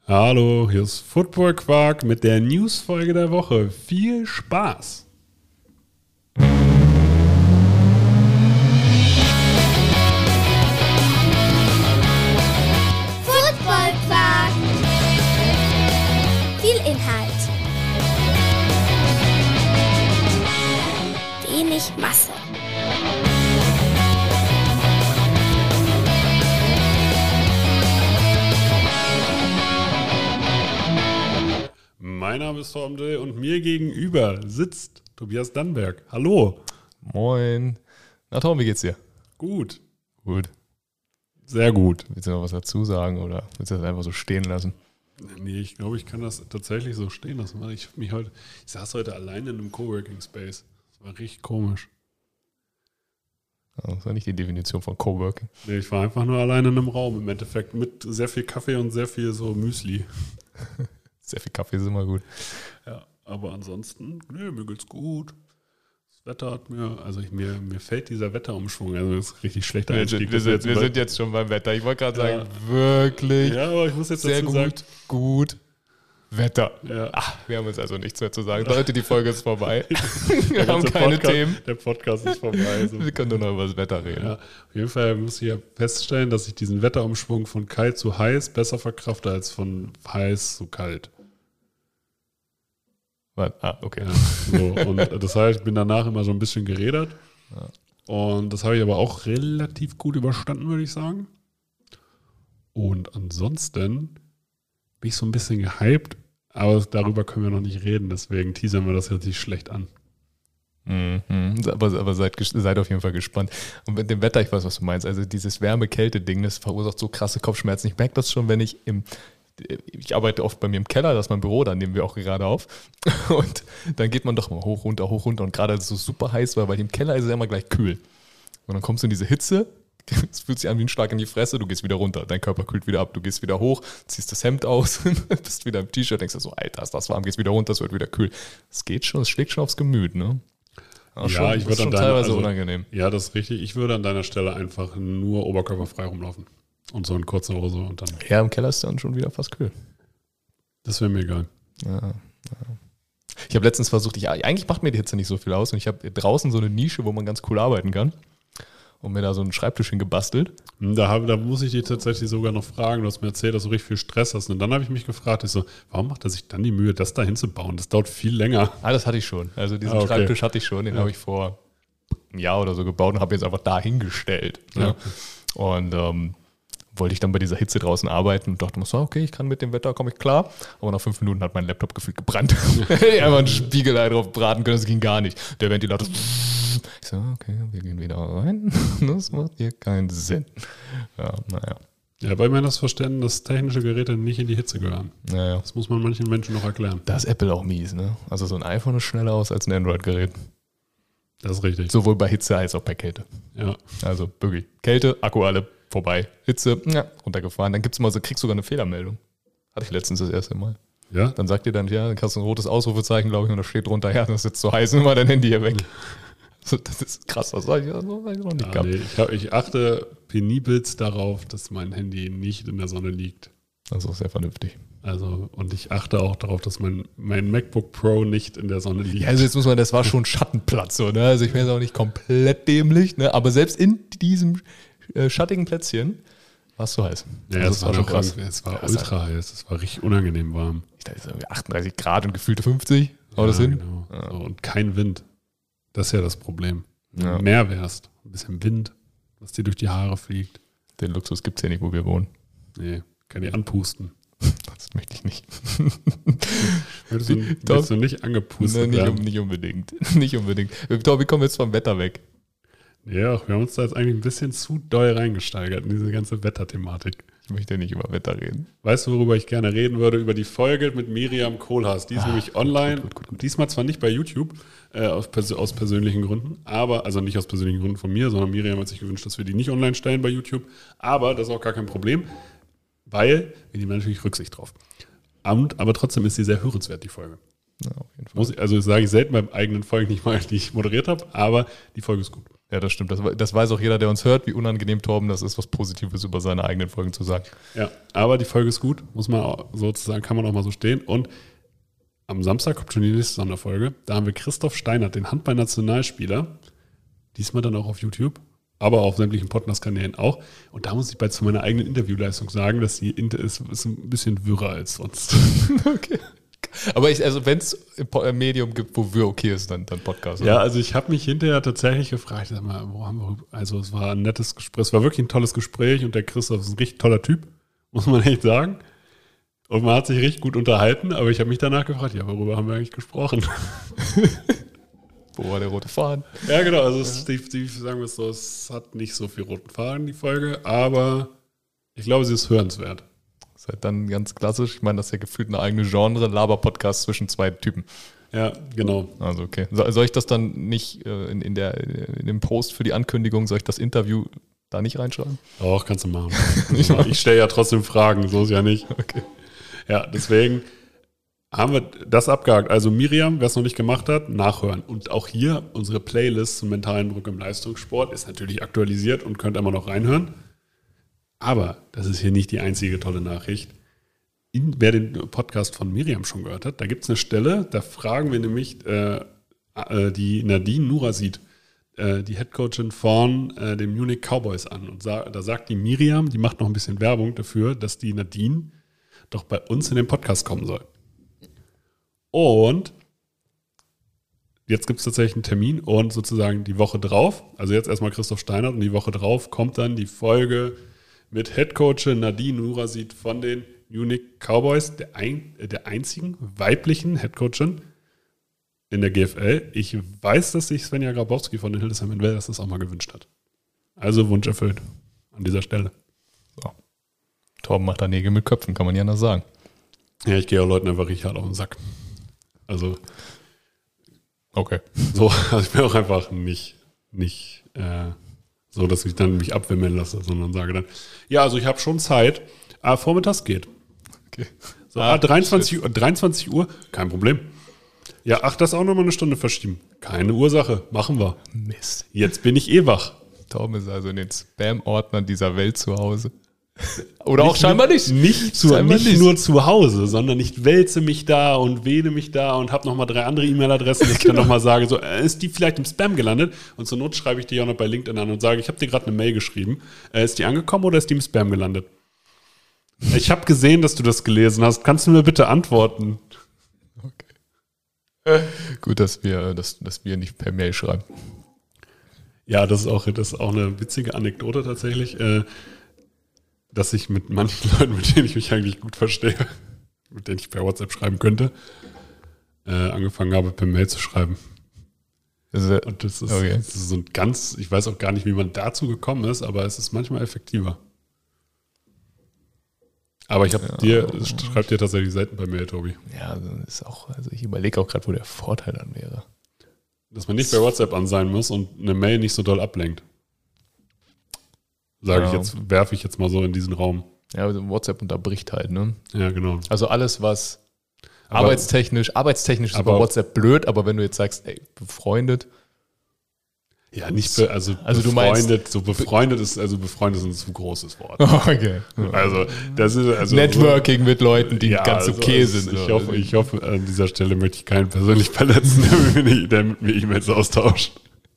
Hallo, hier ist Football Quark mit der Newsfolge der Woche. Viel Spaß! Football Quark. Viel Inhalt. Wenig Masse. Mein Name ist Torben Dill und mir gegenüber sitzt Tobias Dannberg. Hallo. Moin. Na Tom, wie geht's dir? Gut. Gut. Sehr gut. Willst du noch was dazu sagen oder willst du das einfach so stehen lassen? Nee, ich glaube, ich kann das tatsächlich so stehen lassen, weil ich saß heute alleine in einem Coworking Space. Das war richtig komisch. Das war nicht die Definition von Coworking. Nee, ich war einfach nur alleine in einem Raum im Endeffekt mit sehr viel Kaffee und sehr viel so Müsli. Sehr viel Kaffee ist immer gut. Ja, aber ansonsten, nee, mir geht's gut. Das Wetter hat mir fällt dieser Wetterumschwung, also das ist richtig schlechter Einstieg. Wir sind jetzt schon beim Wetter. Ich wollte gerade sagen, wirklich Ja, aber ich muss jetzt sehr dazu gut, sagen, gut Wetter. ja. Ach, wir haben uns also nichts mehr zu sagen. Leute, die Folge ist vorbei. Wir haben keine Themen. Der Podcast ist vorbei. Also. Wir können nur noch über das Wetter reden. Ja, auf jeden Fall muss ich ja feststellen, dass ich diesen Wetterumschwung von kalt zu heiß besser verkrafte als von heiß zu kalt. Okay. Ja, so, und das heißt, ich bin danach immer so ein bisschen gerädert. Ja. Und das habe ich aber auch relativ gut überstanden, würde ich sagen. Und ansonsten bin ich so ein bisschen gehypt, aber darüber können wir noch nicht reden, deswegen teasern wir das jetzt nicht schlecht an. Aber seid auf jeden Fall gespannt. Und mit dem Wetter, ich weiß, was du meinst. Also dieses Wärme-Kälte-Ding, das verursacht so krasse Kopfschmerzen. Ich merke das schon, wenn ich ich arbeite oft bei mir im Keller, das ist mein Büro, da nehmen wir auch gerade auf. Und dann geht man doch mal hoch, runter. Und gerade als es so super heiß war, weil im Keller ist es ja immer gleich kühl. Und dann kommst du in diese Hitze, es fühlt sich an wie ein Schlag in die Fresse, du gehst wieder runter, dein Körper kühlt wieder ab, du gehst wieder hoch, ziehst das Hemd aus, bist wieder im T-Shirt, denkst du so, Alter, ist das warm, gehst wieder runter, es wird wieder kühl. Es geht schon, es schlägt schon aufs Gemüt, ne? Aber Ja, schon, ich würde schon an teilweise unangenehm. Ja, das ist richtig. Ich würde an deiner Stelle einfach nur oberkörperfrei rumlaufen. Und so in kurzer Hose und dann. Ja, im Keller ist dann schon wieder fast kühl. Das wäre mir egal. Ja. Ich habe letztens versucht, eigentlich macht mir die Hitze nicht so viel aus und ich habe draußen so eine Nische, wo man ganz cool arbeiten kann und mir da so einen Schreibtisch hingebastelt. Da muss ich dich tatsächlich sogar noch fragen. Du hast mir erzählt, dass du richtig viel Stress hast. Und dann habe ich mich gefragt, warum macht er sich dann die Mühe, das da hinzubauen? Das dauert viel länger. Das hatte ich schon. Also diesen Okay. Schreibtisch hatte ich schon, den habe ich vor einem Jahr oder so gebaut und habe jetzt einfach da hingestellt. Ja. Ne? Und wollte ich dann bei dieser Hitze draußen arbeiten und dachte mir so, okay, ich kann mit dem Wetter, komme ich klar. Aber nach 5 Minuten hat mein Laptop gefühlt gebrannt. Hätte ich einfach einen Spiegelei drauf braten können, das ging gar nicht. Der Ventilator, ich so, okay, wir gehen wieder rein. Das macht hier keinen Sinn. Ja, naja. Ja, weil man das verstehen, dass technische Geräte nicht in die Hitze gehören. Naja. Das muss man manchen Menschen noch erklären. Da ist Apple auch mies, ne? Also so ein iPhone ist schneller aus als ein Android-Gerät. Das ist richtig. Sowohl bei Hitze als auch bei Kälte. Ja. Also wirklich. Kälte, Akku alle vorbei. Hitze, runtergefahren. Dann kriegst du sogar eine Fehlermeldung. Hatte ich letztens das erste Mal. Ja? Dann sagt ihr dann, dann hast du ein rotes Ausrufezeichen, glaube ich, und da steht drunter, ja, das ist jetzt zu heiß, nimm mal dein Handy hier weg. So, das ist krass, das habe ich noch nicht gehabt. Nee, ich achte penibelst darauf, dass mein Handy nicht in der Sonne liegt. Das ist auch sehr vernünftig. Also, und ich achte auch darauf, dass mein MacBook Pro nicht in der Sonne liegt. Ja, also jetzt das war schon Schattenplatz, so, ne? Also ich bin jetzt auch nicht komplett dämlich, ne? Aber selbst in diesem schattigen Plätzchen war es so heiß. Ja, also es war schon krass. Es war ultra heiß. Es war richtig unangenehm warm. Ich dachte, es ist irgendwie 38 Grad und gefühlte 50. Haut das hin? Genau. Ja. So, und kein Wind. Das ist ja das Problem. Wenn Ja. du mehr wärst, ein bisschen Wind, was dir durch die Haare fliegt. Den Luxus gibt es ja nicht, wo wir wohnen. Nee, kann die anpusten. Das möchte ich nicht. Willst du nicht angepustet werden? Nicht unbedingt. Nicht unbedingt. Tom, wir kommen jetzt vom Wetter weg. Ja, wir haben uns da jetzt eigentlich ein bisschen zu doll reingesteigert in diese ganze Wetterthematik. Ich möchte nicht über Wetter reden. Weißt du, worüber ich gerne reden würde? Über die Folge mit Miriam Kohlhaas. Die ist nämlich online. Gut. Diesmal zwar nicht bei YouTube, aus persönlichen Gründen, also nicht aus persönlichen Gründen von mir, sondern Miriam hat sich gewünscht, dass wir die nicht online stellen bei YouTube. Aber das ist auch gar kein Problem, weil wir nehmen natürlich Rücksicht drauf. Aber trotzdem ist sie sehr hörenswert, die Folge. Ja, auf jeden Fall. Das sage ich selten beim eigenen Folgen nicht mal, die ich moderiert habe, aber die Folge ist gut. Ja, das stimmt. Das weiß auch jeder, der uns hört, wie unangenehm Torben das ist, was Positives über seine eigenen Folgen zu sagen. Ja, aber die Folge ist gut, muss man auch, sozusagen, kann man auch mal so stehen. Und am Samstag kommt schon die nächste Sonderfolge. Da haben wir Christoph Steinert, den Handball-Nationalspieler. Diesmal dann auch auf YouTube, aber auf sämtlichen Podcast-Kanälen auch. Und da muss ich zu meiner eigenen Interviewleistung sagen, dass die ist ein bisschen wirrer als sonst. Okay. Aber wenn es ein Medium gibt, wo wir okay ist, dann Podcast. Oder? Ja, also ich habe mich hinterher tatsächlich gefragt, sag mal, wo haben wir, also es war ein nettes Gespräch, es war wirklich ein tolles Gespräch und der Christoph ist ein richtig toller Typ, muss man echt sagen. Und man hat sich richtig gut unterhalten, aber ich habe mich danach gefragt, ja, worüber haben wir eigentlich gesprochen? Wo war der rote Faden? Ja, genau, also sagen wir es so, es hat nicht so viel roten Faden, die Folge, aber ich glaube, sie ist hörenswert. Das ist halt dann ganz klassisch. Ich meine, das ist ja gefühlt eine eigene Genre, Laber-Podcast zwischen zwei Typen. Ja, genau. Also okay. Soll ich das dann nicht in dem Post für die Ankündigung, soll ich das Interview da nicht reinschreiben? Auch kannst du machen. Ich stelle ja trotzdem Fragen, so ist ja nicht. Okay. Ja, deswegen haben wir das abgehakt. Also Miriam, wer es noch nicht gemacht hat, nachhören. Und auch hier unsere Playlist zum mentalen Druck im Leistungssport ist natürlich aktualisiert und könnt immer noch reinhören. Aber das ist hier nicht die einzige tolle Nachricht. Wer den Podcast von Miriam schon gehört hat, da gibt es eine Stelle, da fragen wir nämlich die Nadine Nurasid, die Headcoachin von den Munich Cowboys an. Und da sagt die Miriam, die macht noch ein bisschen Werbung dafür, dass die Nadine doch bei uns in den Podcast kommen soll. Und jetzt gibt es tatsächlich einen Termin und sozusagen die Woche drauf, also jetzt erstmal Christoph Steinert und die Woche drauf kommt dann die Folge mit Headcoachin Nadine Nurasid von den Munich Cowboys, der einzigen weiblichen Headcoachin in der GFL. Ich weiß, dass sich Svenja Grabowski von den Hildesheim Invaders das auch mal gewünscht hat. Also Wunsch erfüllt an dieser Stelle. So. Torben macht da Nägel mit Köpfen, kann man ja anders sagen. Ja, ich gehe auch Leuten einfach richtig hart auf den Sack. Also okay. So, also ich bin auch einfach nicht so, dass ich dann mich abwimmeln lasse, sondern sage dann, ja, also ich habe schon Zeit, aber vormittags geht. Okay. So, 23 Uhr, kein Problem. Ja, das auch nochmal eine Stunde verschieben. Keine Ursache, machen wir. Mist. Jetzt bin ich wach. Torben ist also in den Spam-Ordnern dieser Welt zu Hause. Oder auch scheinbar nicht. Nicht nur zu Hause, sondern ich wälze mich da und wähle mich da und habe nochmal 3 andere E-Mail-Adressen, dass ich dann nochmal sage, so, ist die vielleicht im Spam gelandet? Und zur Not schreibe ich die auch noch bei LinkedIn an und sage, ich habe dir gerade eine Mail geschrieben. Ist die angekommen oder ist die im Spam gelandet? Ich habe gesehen, dass du das gelesen hast. Kannst du mir bitte antworten? Okay. Gut, dass wir nicht per Mail schreiben. Ja, das ist auch eine witzige Anekdote tatsächlich, dass ich mit manchen Leuten, mit denen ich mich eigentlich gut verstehe, mit denen ich per WhatsApp schreiben könnte, angefangen habe, per Mail zu schreiben. Und das ist so ein ganz, ich weiß auch gar nicht, wie man dazu gekommen ist, aber es ist manchmal effektiver. Aber schreibt dir tatsächlich selten per Mail, Tobi. Ja, also ich überlege auch gerade, wo der Vorteil dann wäre. Dass man nicht bei WhatsApp an sein muss und eine Mail nicht so doll ablenkt. Werfe ich jetzt mal so in diesen Raum. Ja, also WhatsApp unterbricht halt, ne? Ja, genau. Also alles, was arbeitstechnisch ist bei WhatsApp blöd, aber wenn du jetzt sagst, ey, befreundet. Ja, nicht befreundet, befreundet ist ein zu großes Wort. Okay. Also, das ist Networking so, mit Leuten, die ganz okay sind. Ich hoffe, an dieser Stelle möchte ich keinen persönlich verletzen, der mit mir E-Mails austauscht.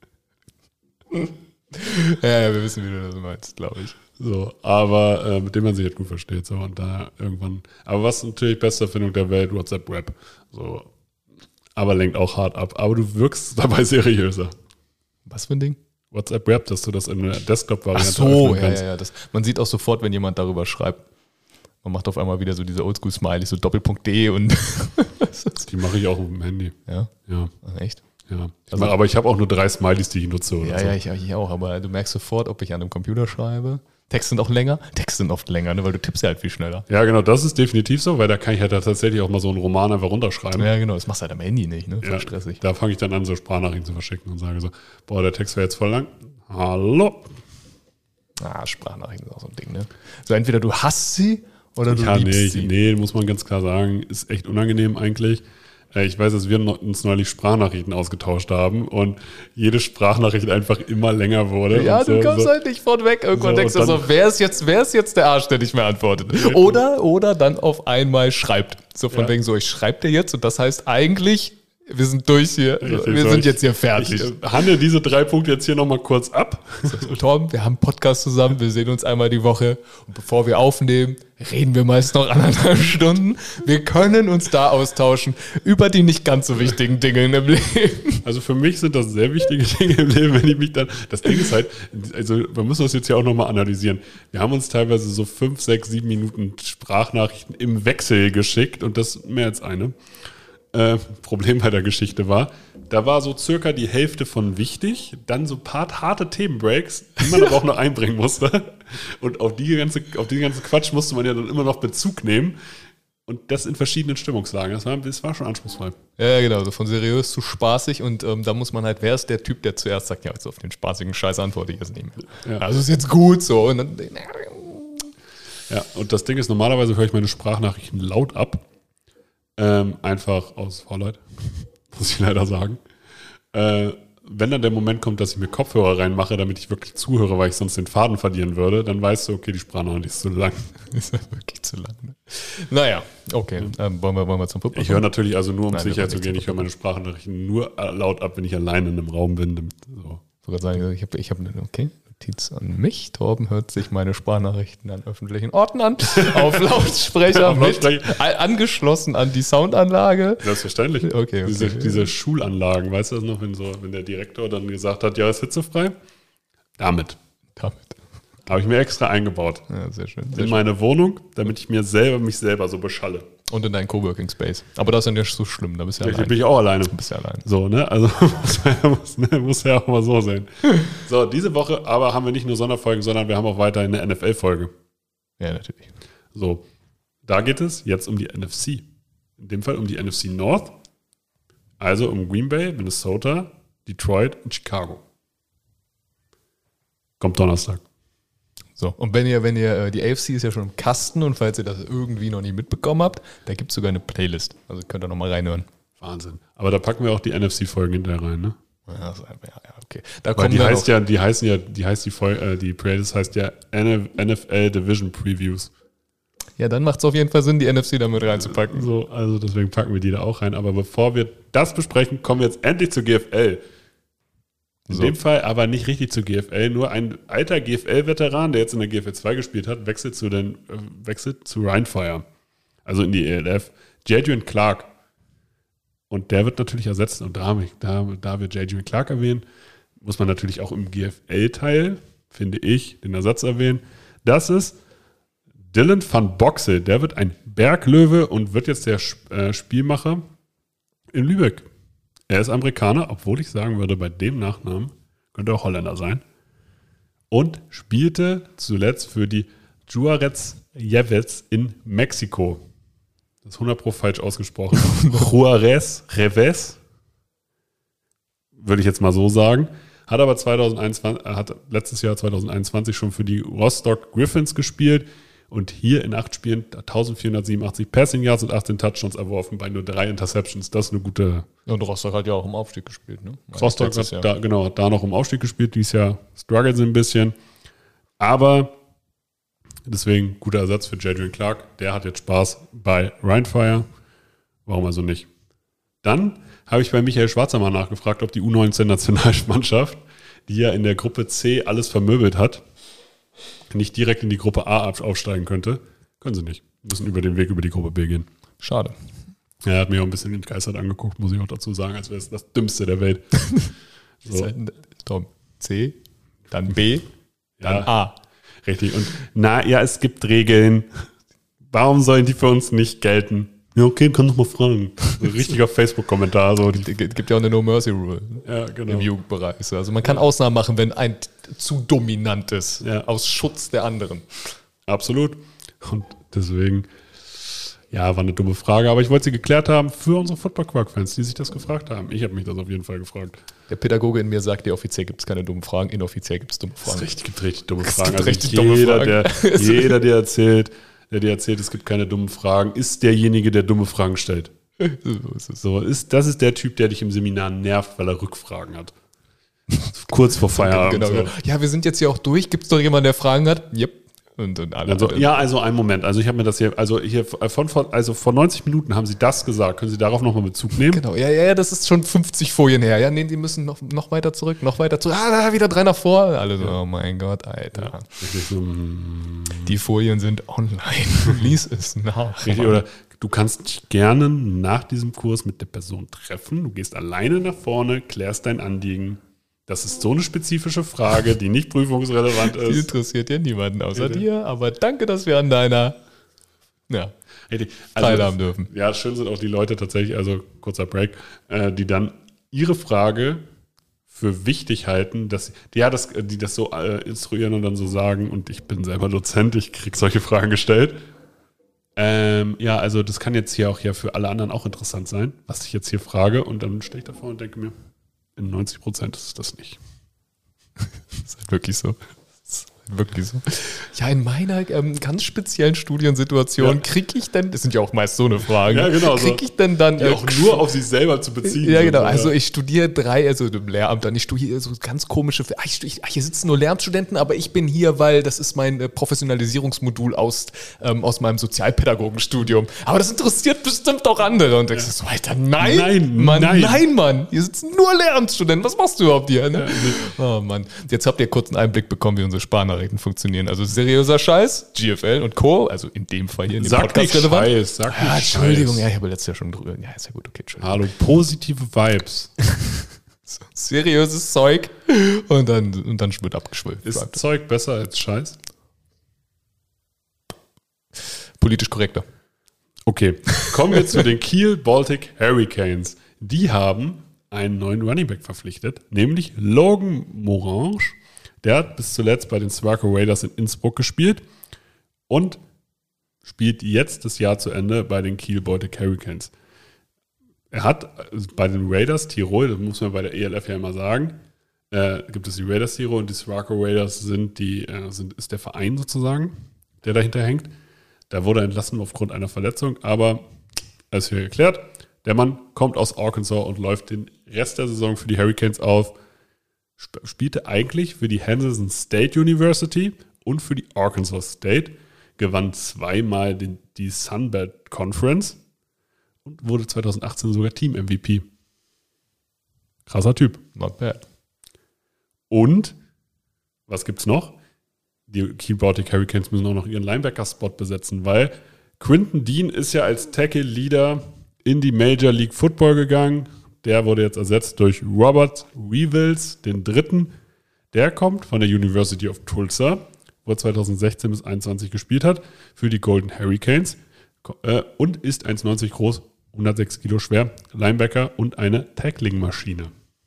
Ja, wir wissen, wie du das meinst, glaube ich. So, aber mit dem man sich halt gut versteht. So, und da irgendwann. Aber was natürlich beste Erfindung der Welt, WhatsApp-Rap. So. Aber lenkt auch hart ab. Aber du wirkst dabei seriöser. Was für ein Ding? WhatsApp-Rap, dass du das in der Desktop-Variante öffnen kannst. Ja. Man sieht auch sofort, wenn jemand darüber schreibt. Man macht auf einmal wieder so diese Oldschool-Smileys, so Doppelpunkt.de und. Die mache ich auch auf dem Handy. Ja? Ja. Ach, echt? Ja. Aber ich habe auch nur 3 Smileys, die ich nutze. Oder so. Ja, ich auch. Aber du merkst sofort, ob ich an einem Computer schreibe. Texte sind auch länger. Texte sind oft länger, ne, weil du tippst ja halt viel schneller. Ja, genau, das ist definitiv so, weil da kann ich halt tatsächlich auch mal so einen Roman einfach runterschreiben. Ja, genau, das machst du halt am Handy nicht, ne? Voll stressig. Da fange ich dann an, so Sprachnachrichten zu verschicken und sage so, boah, der Text wäre jetzt voll lang. Hallo. Sprachnachrichten ist auch so ein Ding, ne? So entweder du hasst sie oder du liebst sie. Nee, muss man ganz klar sagen, ist echt unangenehm eigentlich. Ich weiß, dass wir uns neulich Sprachnachrichten ausgetauscht haben und jede Sprachnachricht einfach immer länger wurde. Ja, und du kommst halt nicht von weg. Irgendwann denkst du so, wer ist jetzt der Arsch, der nicht mehr antwortet? Oder dann auf einmal schreibt. So von wegen so, ich schreibe dir jetzt und das heißt eigentlich, wir sind durch hier. Richtig, wir sind jetzt hier fertig. Ich handle diese 3 Punkte jetzt hier nochmal kurz ab. So, Tom, wir haben einen Podcast zusammen, wir sehen uns einmal die Woche und bevor wir aufnehmen, reden wir meist noch 1,5 Stunden. Wir können uns da austauschen über die nicht ganz so wichtigen Dinge im Leben. Also für mich sind das sehr wichtige Dinge im Leben, wenn ich mich dann, das Ding ist halt, also wir müssen das jetzt ja auch nochmal analysieren. Wir haben uns teilweise so 5, 6, 7 Minuten Sprachnachrichten im Wechsel geschickt und das mehr als eine. Problem bei der Geschichte war, da war so circa die Hälfte von wichtig, dann so ein paar harte Themenbreaks, die man aber auch noch einbringen musste. Und auf den ganzen Quatsch musste man ja dann immer noch Bezug nehmen. Und das in verschiedenen Stimmungslagen. Das war schon anspruchsvoll. Ja, genau, so von seriös zu spaßig. Und da muss man halt, wer ist der Typ, der zuerst sagt, ja, also auf den spaßigen Scheiß antworte ich jetzt nicht mehr. Ja. Also ist jetzt gut so. Und dann, ja, und das Ding ist, normalerweise höre ich meine Sprachnachrichten laut ab. Einfach aus Faulheit, muss ich leider sagen. Wenn dann der Moment kommt, dass ich mir Kopfhörer reinmache, damit ich wirklich zuhöre, weil ich sonst den Faden verlieren würde, dann weißt du, okay, die Sprachnachricht ist zu lang. Ist ja wirklich zu lang. Ne? Naja, okay. Wollen wir zum Football? Ich höre natürlich also nur, um sicher zu gehen, ich höre meine Sprachnachrichten nur laut ab, wenn ich alleine in einem Raum bin. So. Ich wollte gerade sagen, ich habe okay. Notiz an mich. Torben hört sich meine Sprachnachrichten an öffentlichen Orten an. Auf Lautsprecher angeschlossen an die Soundanlage. Selbstverständlich. Okay. Diese Schulanlagen, weißt du das noch, wenn der Direktor dann gesagt hat, ja, ist hitzefrei? Damit. Habe ich mir extra eingebaut. Ja, sehr schön. In meine Wohnung, damit ich mich selber so beschalle. Und in deinen Coworking Space. Aber das ist ja nicht so schlimm, da bist du ja allein. Da bin ich auch alleine. Du bist ja allein. So, ne? Also muss ja auch mal so sein. So, diese Woche aber haben wir nicht nur Sonderfolgen, sondern wir haben auch weiterhin eine NFL-Folge. Ja, natürlich. So, da geht es jetzt um die NFC. In dem Fall um die NFC North. Also um Green Bay, Minnesota, Detroit und Chicago. Kommt Donnerstag. So, und wenn ihr, die AFC ist ja schon im Kasten und falls ihr das irgendwie noch nicht mitbekommen habt, da gibt es sogar eine Playlist. Also könnt ihr nochmal reinhören. Wahnsinn. Aber da packen wir auch die NFC-Folgen hinterher rein, ne? Ja, okay. Da weil die Playlist heißt ja NFL Division Previews. Ja, dann macht es auf jeden Fall Sinn, die NFC da mit reinzupacken. So, also deswegen packen wir die da auch rein. Aber bevor wir das besprechen, kommen wir jetzt endlich zur GFL. In dem Fall aber nicht richtig zur GFL, nur ein alter GFL-Veteran, der jetzt in der GFL 2 gespielt hat, wechselt zu Rheinfire, also in die ELF. Jadrian Clark. Und der wird natürlich ersetzt. Und da wir Jadrian Clark erwähnen, muss man natürlich auch im GFL-Teil, finde ich, den Ersatz erwähnen. Das ist Dylan van Boxel. Der wird ein Berglöwe und wird jetzt der Spielmacher in Lübeck. Er ist Amerikaner, obwohl ich sagen würde, bei dem Nachnamen könnte er auch Holländer sein. Und spielte zuletzt für die Juarez Yavets in Mexiko. Das ist 100% falsch ausgesprochen. Juarez Reves, würde ich jetzt mal so sagen. Hat aber letztes Jahr 2021 schon für die Rostock Griffins gespielt. Und hier in 8 Spielen 1487 Passing Yards und 18 Touchdowns erworfen bei nur 3 Interceptions. Das ist eine gute... Und Rostock hat ja auch im Aufstieg gespielt, ne? Rostock hat da noch im Aufstieg gespielt. Dieses Jahr strugglen sie ein bisschen. Aber deswegen guter Ersatz für Jadrian Clark. Der hat jetzt Spaß bei Rheinfire. Warum also nicht? Dann habe ich bei Michael Schwarzer mal nachgefragt, ob die U19-Nationalmannschaft, die ja in der Gruppe C alles vermöbelt hat, nicht direkt in die Gruppe A aufsteigen könnte. Können sie nicht. Müssen über den Weg über die Gruppe B gehen. Schade. Er hat mir auch ein bisschen entgeistert angeguckt, muss ich auch dazu sagen, als wäre es das Dümmste der Welt. So. Tom, C, dann B, dann A. Richtig. Und es gibt Regeln. Warum sollen die für uns nicht gelten? Ja, okay, kann doch mal fragen. So ein richtiger Facebook-Kommentar. So. Gibt ja auch eine No-Mercy-Rule im Jugendbereich. Also man kann Ausnahmen machen, wenn ein zu dominant ist, aus Schutz der anderen. Absolut. Und deswegen, war eine dumme Frage. Aber ich wollte sie geklärt haben für unsere Football-Quark-Fans, die sich das gefragt haben. Ich habe mich das auf jeden Fall gefragt. Der Pädagoge in mir sagt, offiziell gibt es keine dummen Fragen, inoffiziell gibt es dumme Fragen. Es gibt richtig dumme Fragen. Jeder, der dir erzählt, es gibt keine dummen Fragen, ist derjenige, der dumme Fragen stellt. Das ist der Typ, der dich im Seminar nervt, weil er Rückfragen hat. Kurz vor Feierabend. Genau. Ja, wir sind jetzt hier auch durch. Gibt es noch jemanden, der Fragen hat? Yep. Und alle. Also einen Moment. Also ich habe mir das hier, vor 90 Minuten haben Sie das gesagt. Können Sie darauf nochmal Bezug nehmen? Genau, ja, das ist schon 50 Folien her. Ja, nee, die müssen noch weiter zurück. Wieder 3 nach vor. Alle so, oh mein Gott, Alter. Ja, die Folien sind online. Lies es nach. Richtig, oder du kannst dich gerne nach diesem Kurs mit der Person treffen. Du gehst alleine nach vorne, klärst dein Anliegen. Das ist so eine spezifische Frage, die nicht prüfungsrelevant ist. Die interessiert ja niemanden außer dir, aber danke, dass wir an deiner teilhaben dürfen. Ja, schön sind auch die Leute tatsächlich, also kurzer Break, die dann ihre Frage für wichtig halten, die das so instruieren und dann so sagen, und ich bin selber Dozent, ich kriege solche Fragen gestellt. Also das kann jetzt hier auch für alle anderen auch interessant sein, was ich jetzt hier frage, und dann stehe ich davor und denke mir, in 90% ist das nicht. Das ist halt wirklich so. Ja, in meiner ganz speziellen Studiensituation kriege ich dann, das sind ja auch meist so eine Frage, kriege ich denn dann... Die auch nur auf sich selber zu beziehen. Ja, genau. Also ich studiere im Lehramt dann, ich studiere so ganz komische... hier sitzen nur Lehramtsstudenten, aber ich bin hier, weil das ist mein Professionalisierungsmodul aus meinem Sozialpädagogenstudium. Aber das interessiert bestimmt auch andere. Und denkst du so, Alter, nein, Mann. Hier sitzen nur Lehramtsstudenten. Was machst du überhaupt hier? Ne? Oh Mann. Jetzt habt ihr kurz einen Einblick bekommen, wie unsere Sparnachrichten funktionieren. Also seriöser Scheiß, GFL und Co., also in dem Fall hier in dem Podcast relevant. Sag nicht Entschuldigung, ich habe letztes Jahr schon drüber. Ja, ist ja gut, okay, Entschuldigung. Hallo, positive Vibes. Seriöses Zeug und dann wird abgeschwollen. Ist Zeug besser als Scheiß? Politisch korrekter. Okay, kommen wir zu den Kiel Baltic Hurricanes. Die haben einen neuen Running Back verpflichtet, nämlich Logan Morange. Der hat bis zuletzt bei den Swarco Raiders in Innsbruck gespielt und spielt jetzt das Jahr zu Ende bei den Kiel Baltic Hurricanes. Er hat bei den Raiders Tirol, das muss man bei der ELF ja immer sagen, gibt es die Raiders Tirol und die Swarco Raiders ist der Verein sozusagen, der dahinter hängt. Da wurde er entlassen aufgrund einer Verletzung, aber alles hier geklärt. Der Mann kommt aus Arkansas und läuft den Rest der Saison für die Hurricanes auf. Spielte eigentlich für die Henderson State University und für die Arkansas State, gewann 2-mal die Sunbelt Conference und wurde 2018 sogar Team-MVP. Krasser Typ. Not bad. Und, was gibt's noch? Die Kiel Baltic Hurricanes müssen auch noch ihren Linebacker-Spot besetzen, weil Quinton Dean ist ja als Tackle-Leader in die Major League Football gegangen. Der wurde jetzt ersetzt durch Robert Revels, den Dritten. Der kommt von der University of Tulsa, wo er 2016 bis 2021 gespielt hat, für die Golden Hurricanes und ist 1,90 groß, 106 Kilo schwer, Linebacker und eine Tackling-Maschine.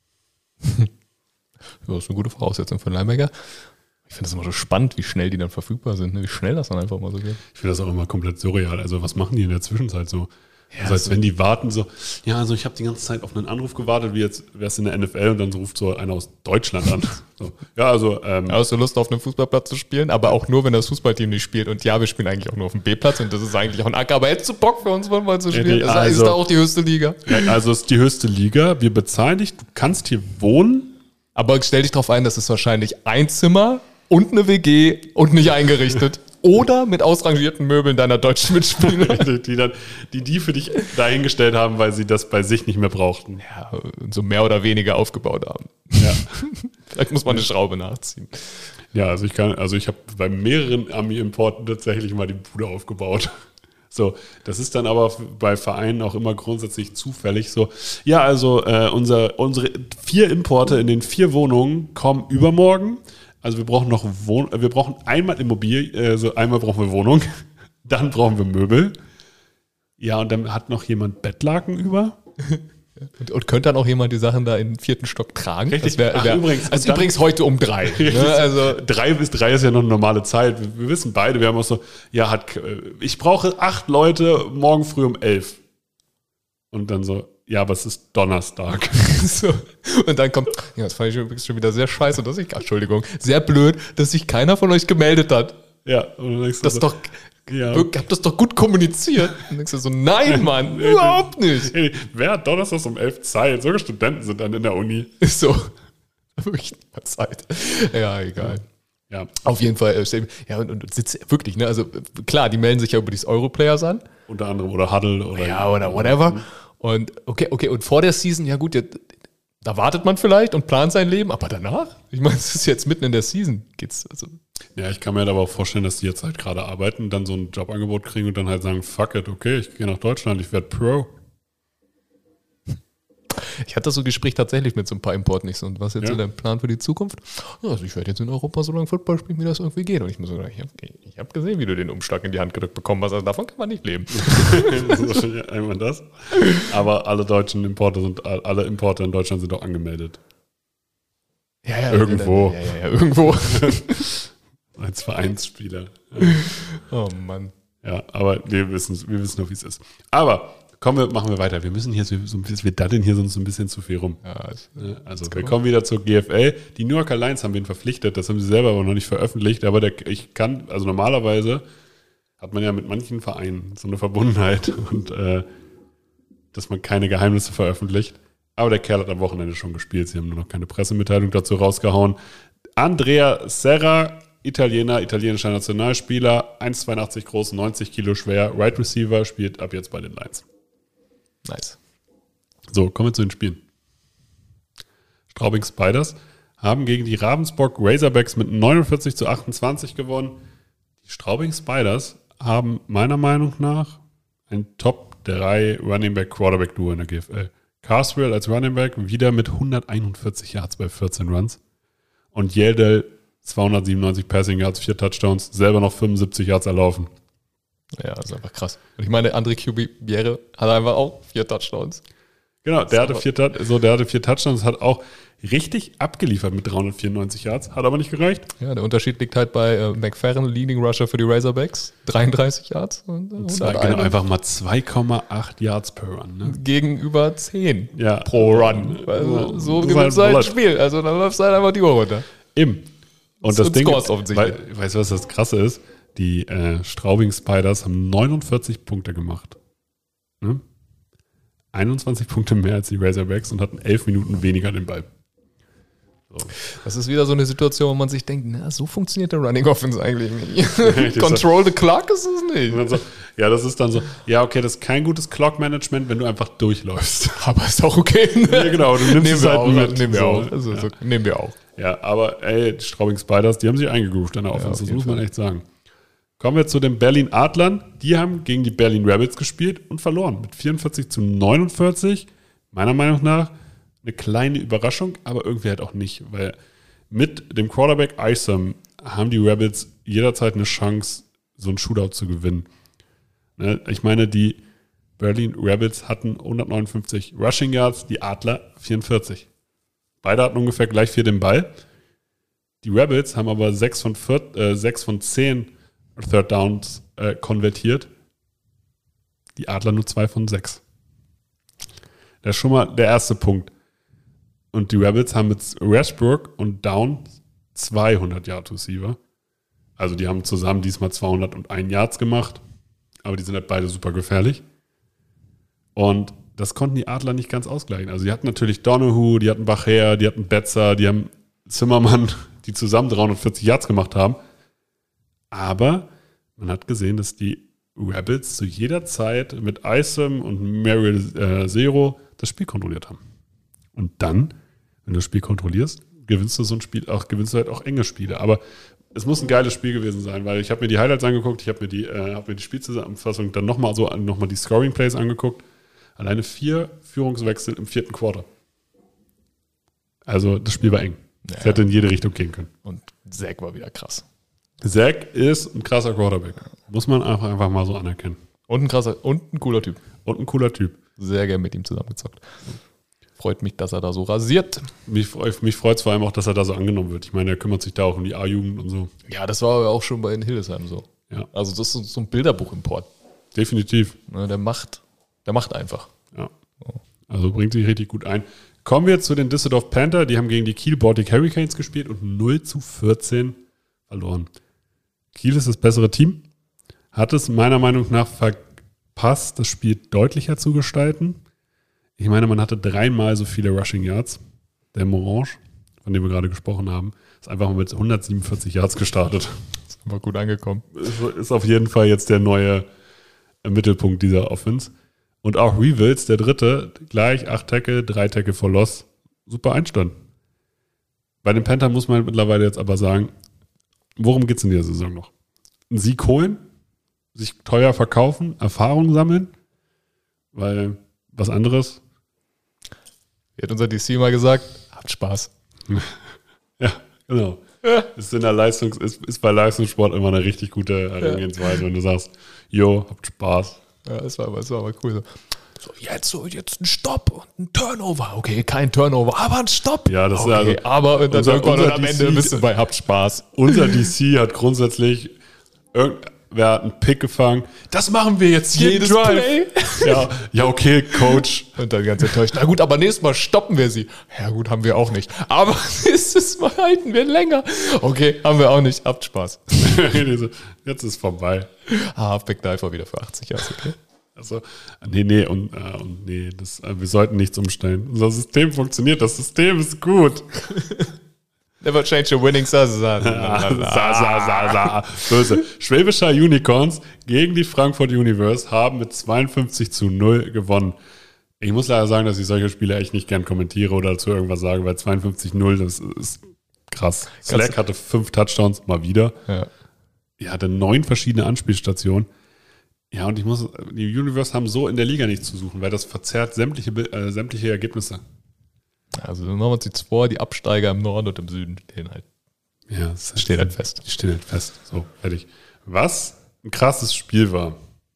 Das ist eine gute Voraussetzung für einen Linebacker. Ich finde das immer so spannend, wie schnell die dann verfügbar sind, ne? Wie schnell das dann einfach mal so geht. Ich finde das auch immer komplett surreal. Also was machen die in der Zwischenzeit so? Ja, also als wenn die warten so, ja, also ich habe die ganze Zeit auf einen Anruf gewartet, wie jetzt wär's in der NFL und dann ruft so einer aus Deutschland an. So, ja, also hast du Lust auf einem Fußballplatz zu spielen, aber auch nur, wenn das Fußballteam nicht spielt. Und ja, wir spielen eigentlich auch nur auf dem B-Platz und das ist eigentlich auch ein Acker, aber hättest du Bock für uns mal zu spielen? Ja, ist da auch die höchste Liga? Ja, also es ist die höchste Liga, wir bezahlen dich, du kannst hier wohnen. Aber stell dich drauf ein, das ist wahrscheinlich ein Zimmer und eine WG und nicht eingerichtet. Oder mit ausrangierten Möbeln deiner deutschen Mitspieler. die für dich dahingestellt haben, weil sie das bei sich nicht mehr brauchten. Ja, so mehr oder weniger aufgebaut haben. Ja. Vielleicht muss man eine Schraube nachziehen. Ja, also ich habe bei mehreren Ami-Importen tatsächlich mal die Bude aufgebaut. So, das ist dann aber bei Vereinen auch immer grundsätzlich zufällig so. Ja, also unsere 4 Importe in den 4 Wohnungen kommen übermorgen. Also wir brauchen einmal Immobilie, also einmal brauchen wir Wohnung, dann brauchen wir Möbel. Ja, und dann hat noch jemand Bettlaken über. Und könnte dann auch jemand die Sachen da in den 4. Stock tragen? Richtig. Übrigens heute um 3. Ne? Also 3 bis 3 ist ja noch eine normale Zeit. Wir wissen beide, wir haben auch so, ja, ich brauche 8 Leute morgen früh um 11. Und dann so, ja, aber es ist Donnerstag. So. Und dann kommt, ja, das fand ich übrigens schon wieder sehr scheiße, Entschuldigung, sehr blöd, dass sich keiner von euch gemeldet hat. Ja, und dann denkst du das ist doch Ja. Hab das doch gut kommuniziert. Und denkst du so, nein, Mann, überhaupt nicht. Ey, wer hat donnerstags um 11 Zeit? Sogar Studenten sind dann in der Uni. Ist so. Wirklich nicht mehr Zeit. Ja, egal. Ja. Auf jeden Fall. Ja, und sitzt wirklich, ne? Also klar, die melden sich ja über dieses Europlayers an. Unter anderem oder Huddle oder. Ja, oder whatever. Und okay, und vor der Season, ja gut, da wartet man vielleicht und plant sein Leben, aber danach? Ich meine, es ist jetzt mitten in der Season. Geht's, also. Ja, ich kann mir aber auch vorstellen, dass die jetzt halt gerade arbeiten, dann so ein Jobangebot kriegen und dann halt sagen, fuck it, okay, ich gehe nach Deutschland, ich werde Pro. Ich hatte so ein Gespräch tatsächlich mit so ein paar Importnichts. Und was ist jetzt so dein Plan für die Zukunft? Ja, also ich werde jetzt in Europa so lange Football spielen, wie das irgendwie geht. Und ich muss sagen, ich hab gesehen, wie du den Umschlag in die Hand gedrückt bekommen hast. Also davon kann man nicht leben. Das ist wahrscheinlich einmal das. Aber alle deutschen Importer alle Importer in Deutschland sind auch angemeldet. Ja, irgendwo. Ja, irgendwo. Als Vereinsspieler. Oh Mann. Ja, aber wir wissen noch, wie es ist. Aber machen wir weiter. Wir müssen hier wir daddeln hier sonst so ein bisschen zu viel rum. Ja, also wir kommen wieder zur GFL. Die New Yorker Lions haben wen verpflichtet, das haben sie selber aber noch nicht veröffentlicht, aber also normalerweise hat man ja mit manchen Vereinen so eine Verbundenheit und dass man keine Geheimnisse veröffentlicht. Aber der Kerl hat am Wochenende schon gespielt. Sie haben nur noch keine Pressemitteilung dazu rausgehauen. Andrea Serra, italienischer Nationalspieler, 1,82 groß, 90 Kilo schwer, Right Receiver, spielt ab jetzt bei den Lions. Nice. So, kommen wir zu den Spielen. Straubing Spiders haben gegen die Ravensburg Razorbacks mit 49-28 gewonnen. Die Straubing Spiders haben meiner Meinung nach ein Top 3 Running Back Quarterback Duo in der GFL. Carswell als Running Back wieder mit 141 Yards bei 14 Runs und Yeldell 297 Passing Yards, 4 Touchdowns, selber noch 75 Yards erlaufen. Ja, das ist einfach krass. Und ich meine, André Cubiere hat einfach auch 4 Touchdowns. Genau, der hatte 4 Touchdowns, hat auch richtig abgeliefert mit 394 Yards, hat aber nicht gereicht. Ja, der Unterschied liegt halt bei McFerrin, Leading Rusher für die Razorbacks, 33 Yards. Und einfach mal 2,8 Yards per Run. Ne? Gegenüber 10 ja. pro Run. Also, so gewinnst du halt ein Spiel. Also dann läuft halt einfach die Uhr runter. Eben. Und das Ding, weißt du, was das Krasse ist? Die Straubing Spiders haben 49 Punkte gemacht. Ne? 21 Punkte mehr als die Razorbacks und hatten 11 Minuten weniger den Ball. So. Das ist wieder so eine Situation, wo man sich denkt, na, so funktioniert der Running Offense eigentlich nicht. Control the clock ist es nicht. So, ja, das ist dann so, ja, okay, das ist kein gutes Clock-Management, wenn du einfach durchläufst. Aber ist auch okay. Ne? Ja, genau, du nimmst es halt mit. Nehmen wir auch. Also, ja. Nehmen wir auch. Ja, aber ey, die Straubing Spiders, die haben sich eingegroovt an der Offense, das muss man echt sagen. Kommen wir zu den Berlin Adlern. Die haben gegen die Berlin Rebels gespielt und verloren mit 44-49. Meiner Meinung nach eine kleine Überraschung, aber irgendwie halt auch nicht, weil mit dem Quarterback Isom haben die Rebels jederzeit eine Chance, so einen Shootout zu gewinnen. Ich meine, die Berlin Rebels hatten 159 Rushing Yards, die Adler 44. Beide hatten ungefähr gleich viel den Ball. Die Rebels haben aber 6 von 10 Third Downs konvertiert. Die Adler nur 2 von 6. Das ist schon mal der erste Punkt. Und die Rebels haben mit Rashbrook und Down 200 Yard Receiver. Also die haben zusammen diesmal 201 Yards gemacht. Aber die sind halt beide super gefährlich. Und das konnten die Adler nicht ganz ausgleichen. Also die hatten natürlich Donahue, die hatten Bacher, die hatten Betzer, die haben Zimmermann, die zusammen 340 Yards gemacht haben. Aber man hat gesehen, dass die Rebels zu jeder Zeit mit Isom und Merrill Zero das Spiel kontrolliert haben. Und dann, wenn du das Spiel kontrollierst, gewinnst du so ein Spiel, gewinnst du halt auch enge Spiele. Aber es muss ein geiles Spiel gewesen sein, weil ich habe mir die Highlights angeguckt, ich habe mir die Spielzusammenfassung dann nochmal die Scoring Plays angeguckt. Alleine 4 Führungswechsel im 4. Quarter. Also das Spiel war eng. Es hätte in jede Richtung gehen können. Und Zach war wieder krass. Zach ist ein krasser Quarterback. Muss man einfach mal so anerkennen. Und ein cooler Typ. Und ein cooler Typ. Sehr gern mit ihm zusammengezockt. Freut mich, dass er da so rasiert. Mich freut es vor allem auch, dass er da so angenommen wird. Ich meine, er kümmert sich da auch um die A-Jugend und so. Ja, das war auch schon bei den Hildesheim so. Ja. Also das ist so ein Bilderbuchimport. Definitiv. Der macht einfach. Ja. Also bringt sich richtig gut ein. Kommen wir zu den Düsseldorf Panther. Die haben gegen die Kiel Baltic Hurricanes gespielt und 0-14 verloren. Kiel ist das bessere Team, hat es meiner Meinung nach verpasst, das Spiel deutlicher zu gestalten. Ich meine, man hatte 3-mal so viele Rushing Yards. Der Morange, von dem wir gerade gesprochen haben, ist einfach mal mit 147 Yards gestartet. Ist aber gut angekommen. Ist auf jeden Fall jetzt der neue Mittelpunkt dieser Offense. Und auch Reeves, der dritte, gleich 8 Tackle, 3 Tackle for Loss. Super Einstand. Bei den Panthers muss man mittlerweile jetzt aber sagen, worum geht es in dieser Saison noch? Einen Sieg holen, sich teuer verkaufen, Erfahrung sammeln, weil was anderes. Wie hat unser DC mal gesagt? Habt Spaß. Ja, genau. Ist bei Leistungssport immer eine richtig gute Herangehensweise, wenn du sagst, jo, habt Spaß. Ja, das war aber cool. So, jetzt ein Stopp und ein Turnover. Okay, kein Turnover, aber ein Stopp. Ja, das okay, ist also. Aber und dann unser am Ende DC bist du bei Habt Spaß. Unser DC hat grundsätzlich wer hat einen Pick gefangen? Das machen wir jetzt jeden Drive. Play. Ja, okay, Coach. Und dann ganz enttäuscht. Na gut, aber nächstes Mal stoppen wir sie. Ja gut, haben wir auch nicht. Aber nächstes Mal halten wir länger. Okay, haben wir auch nicht. Habt Spaß. Jetzt ist vorbei. Halfback Diver wieder für 80 Jahre. Okay. Also, nee, wir sollten nichts umstellen. Unser System funktioniert, das System ist gut. Never change a winning Böse. Schwäbischer Unicorns gegen die Frankfurt Universe haben mit 52-0 gewonnen. Ich muss leider sagen, dass ich solche Spiele echt nicht gern kommentiere oder dazu irgendwas sage, weil 52-0, das ist krass. Slack hatte 5 Touchdowns, mal wieder. Ja. Er hatte 9 verschiedene Anspielstationen. Ja, und die Universe haben so in der Liga nichts zu suchen, weil das verzerrt sämtliche Ergebnisse. Also machen wir uns jetzt vor, die Absteiger im Norden und im Süden stehen halt. Ja, das steht halt fest. Die stehen halt fest. So, fertig. Was ein krasses Spiel war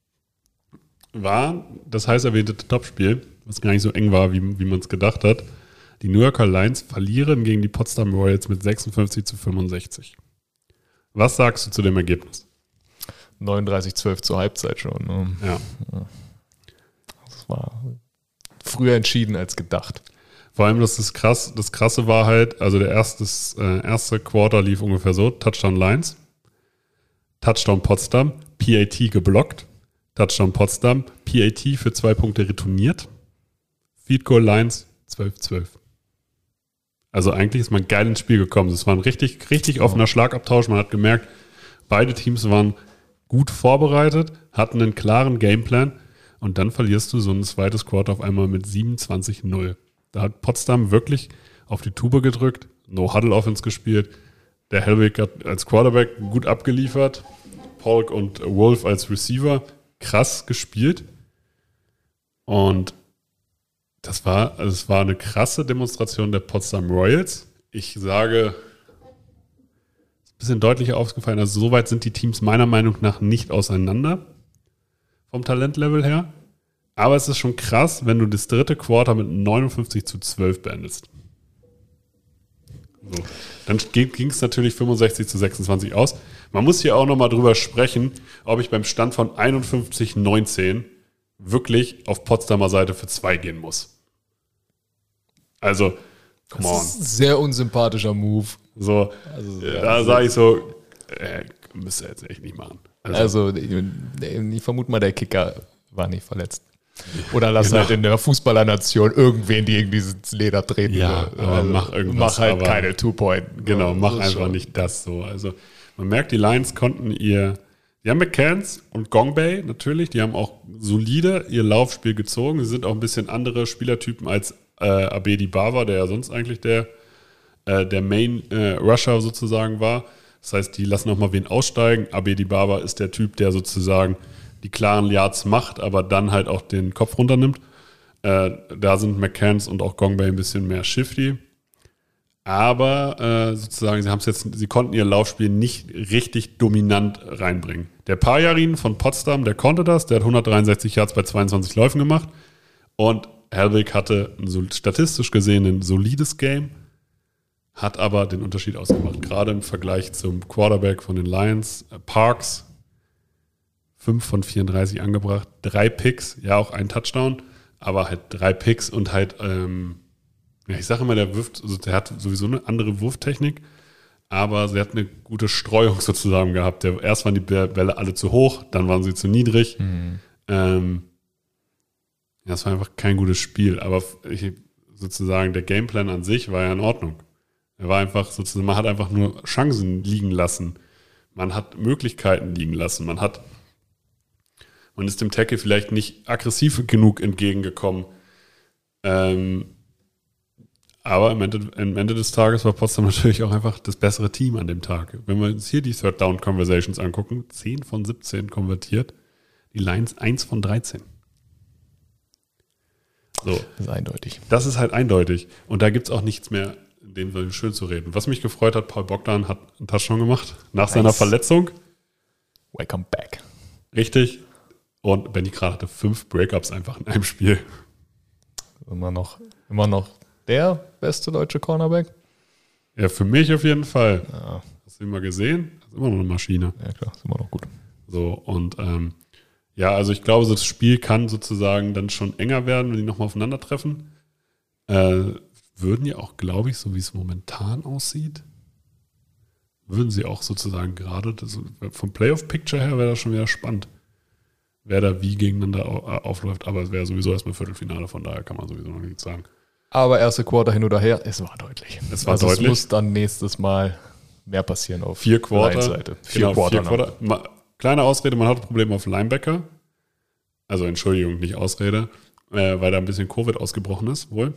das heiß erwähnte Topspiel, was gar nicht so eng war, wie man es gedacht hat. Die New Yorker Lions verlieren gegen die Potsdam Royals mit 56-65. Was sagst du zu dem Ergebnis? 39-12 zur Halbzeit schon. Ne? Ja. Das war früher entschieden als gedacht. Vor allem, das Krasse war halt, also das erste Quarter lief ungefähr so: Touchdown Lions, Touchdown Potsdam, PAT geblockt, Touchdown Potsdam, PAT für 2 Punkte retourniert, Field Goal Lions 12-12. Also eigentlich ist man geil ins Spiel gekommen. Es war ein richtig, richtig offener Schlagabtausch. Man hat gemerkt, beide Teams waren gut vorbereitet, hatten einen klaren Gameplan und dann verlierst du so ein zweites Quarter auf einmal mit 27-0. Da hat Potsdam wirklich auf die Tube gedrückt, No-Huddle-Offense gespielt. Der Hellwig hat als Quarterback gut abgeliefert. Polk und Wolf als Receiver krass gespielt. Und es war eine krasse Demonstration der Potsdam Royals. Ich sage, es ist ein bisschen deutlicher aufgefallen, also soweit sind die Teams meiner Meinung nach nicht auseinander vom Talentlevel her. Aber es ist schon krass, wenn du das dritte Quarter mit 59-12 beendest. So. Dann ging es natürlich 65-26 aus. Man muss hier auch nochmal drüber sprechen, ob ich beim Stand von 51-19 wirklich auf Potsdamer Seite für 2 gehen muss. Also, come on. Das ist ein sehr unsympathischer Move. So, da sage ich so, müsst ihr jetzt echt nicht machen. Also ich vermute mal, der Kicker war nicht verletzt. Oder lass halt in der Fußballernation irgendwen, die irgendwie ins Leder treten. Ja, aber mach irgendwas. Mach halt keine 2-Point. Genau, mach einfach nicht das so. Also man merkt, die Lions die haben McCanns und Gongbei natürlich, die haben auch solide ihr Laufspiel gezogen. Sie sind auch ein bisschen andere Spielertypen als Abedi Bava, der ja sonst eigentlich der Main Rusher sozusagen war. Das heißt, die lassen auch mal wen aussteigen. Abedi Bava ist der Typ, der sozusagen die klaren Yards macht, aber dann halt auch den Kopf runternimmt. Da sind McCanns und auch Gongbei ein bisschen mehr shifty. Aber sozusagen, sie konnten ihr Laufspiel nicht richtig dominant reinbringen. Der Pajarin von Potsdam, der konnte das, der hat 163 Yards bei 22 Läufen gemacht. Und Hellwig hatte statistisch gesehen ein solides Game, hat aber den Unterschied ausgemacht. Gerade im Vergleich zum Quarterback von den Lions, Parks, 5 von 34 angebracht, 3 Picks, ja auch ein Touchdown, aber halt 3 Picks und halt, ich sage immer, der hat sowieso eine andere Wurftechnik, aber sie hat eine gute Streuung sozusagen gehabt. Erst waren die Bälle alle zu hoch, dann waren sie zu niedrig. Das war einfach kein gutes Spiel, aber sozusagen der Gameplan an sich war ja in Ordnung. Er war einfach sozusagen, man hat einfach nur Chancen liegen lassen. Man hat Möglichkeiten liegen lassen. Man ist dem Tackle vielleicht nicht aggressiv genug entgegengekommen. Aber am Ende des Tages war Potsdam natürlich auch einfach das bessere Team an dem Tag. Wenn wir uns hier die Third Down Conversations angucken, 10 von 17 konvertiert, die Lions 1 von 13. So. Das ist eindeutig. Das ist halt eindeutig. Und da gibt es auch nichts mehr, in dem Sinne schön zu reden. Was mich gefreut hat, Paul Bogdan hat einen Touchdown gemacht nach seiner Verletzung. Welcome back. Richtig. Und Benny Kral hatte 5 Breakups einfach in einem Spiel. Immer noch der beste deutsche Cornerback? Ja, für mich auf jeden Fall. Ja. Hast du ihn mal gesehen? Das ist immer noch eine Maschine. Ja, klar, ist immer noch gut. So, und also ich glaube, so das Spiel kann sozusagen dann schon enger werden, wenn die nochmal aufeinandertreffen. Würden ja auch, glaube ich, so wie es momentan aussieht, würden sie auch sozusagen gerade, vom Playoff-Picture her wäre das schon wieder spannend, wer da wie gegeneinander aufläuft. Aber es wäre sowieso erstmal Viertelfinale, von daher kann man sowieso noch nichts sagen. Aber erste Quarter hin oder her, es war deutlich. Es war deutlich. Es muss dann nächstes Mal mehr passieren auf 4 Quarter. Seite. 4 Quarter. Kleine Ausrede, man hat Probleme auf Linebacker. Also Entschuldigung, nicht Ausrede, weil da ein bisschen Covid ausgebrochen ist, wohl.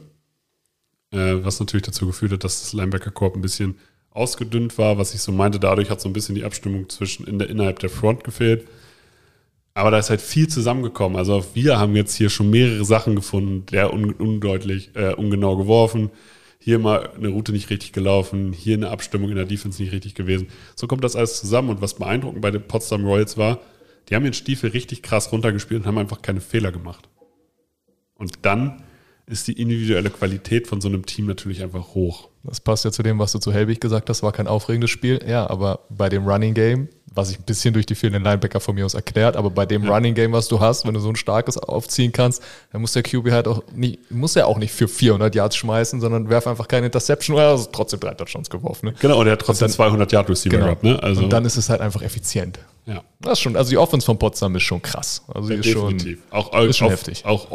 Was natürlich dazu geführt hat, dass das Linebacker-Korb ein bisschen ausgedünnt war, was ich so meinte. Dadurch hat so ein bisschen die Abstimmung innerhalb der Front gefehlt. Aber da ist halt viel zusammengekommen. Also wir haben jetzt hier schon mehrere Sachen gefunden, der ungenau geworfen, hier mal eine Route nicht richtig gelaufen, hier eine Abstimmung in der Defense nicht richtig gewesen. So kommt das alles zusammen. Und was beeindruckend bei den Potsdam Royals war, die haben ihren Stiefel richtig krass runtergespielt und haben einfach keine Fehler gemacht. Und dann ist die individuelle Qualität von so einem Team natürlich einfach hoch. Das passt ja zu dem, was du zu Helbig gesagt hast, war kein aufregendes Spiel. Ja, aber bei dem Running Game, was ich ein bisschen durch die fehlenden Linebacker von mir aus erklärt, aber bei dem Running Game, was du hast, wenn du so ein starkes aufziehen kannst, dann muss der QB halt auch nicht, muss er auch nicht für 400 Yards schmeißen, sondern werf einfach keine Interception, oder also trotzdem 3 Touchdowns geworfen. Ne? Genau, und er hat trotzdem 200 Yard Receiver gehabt. Ne? Also und dann ist es halt einfach effizient. Ja. Das ist schon, also die Offense von Potsdam ist schon krass. Also die ist definitiv. Ist schon heftig. Auch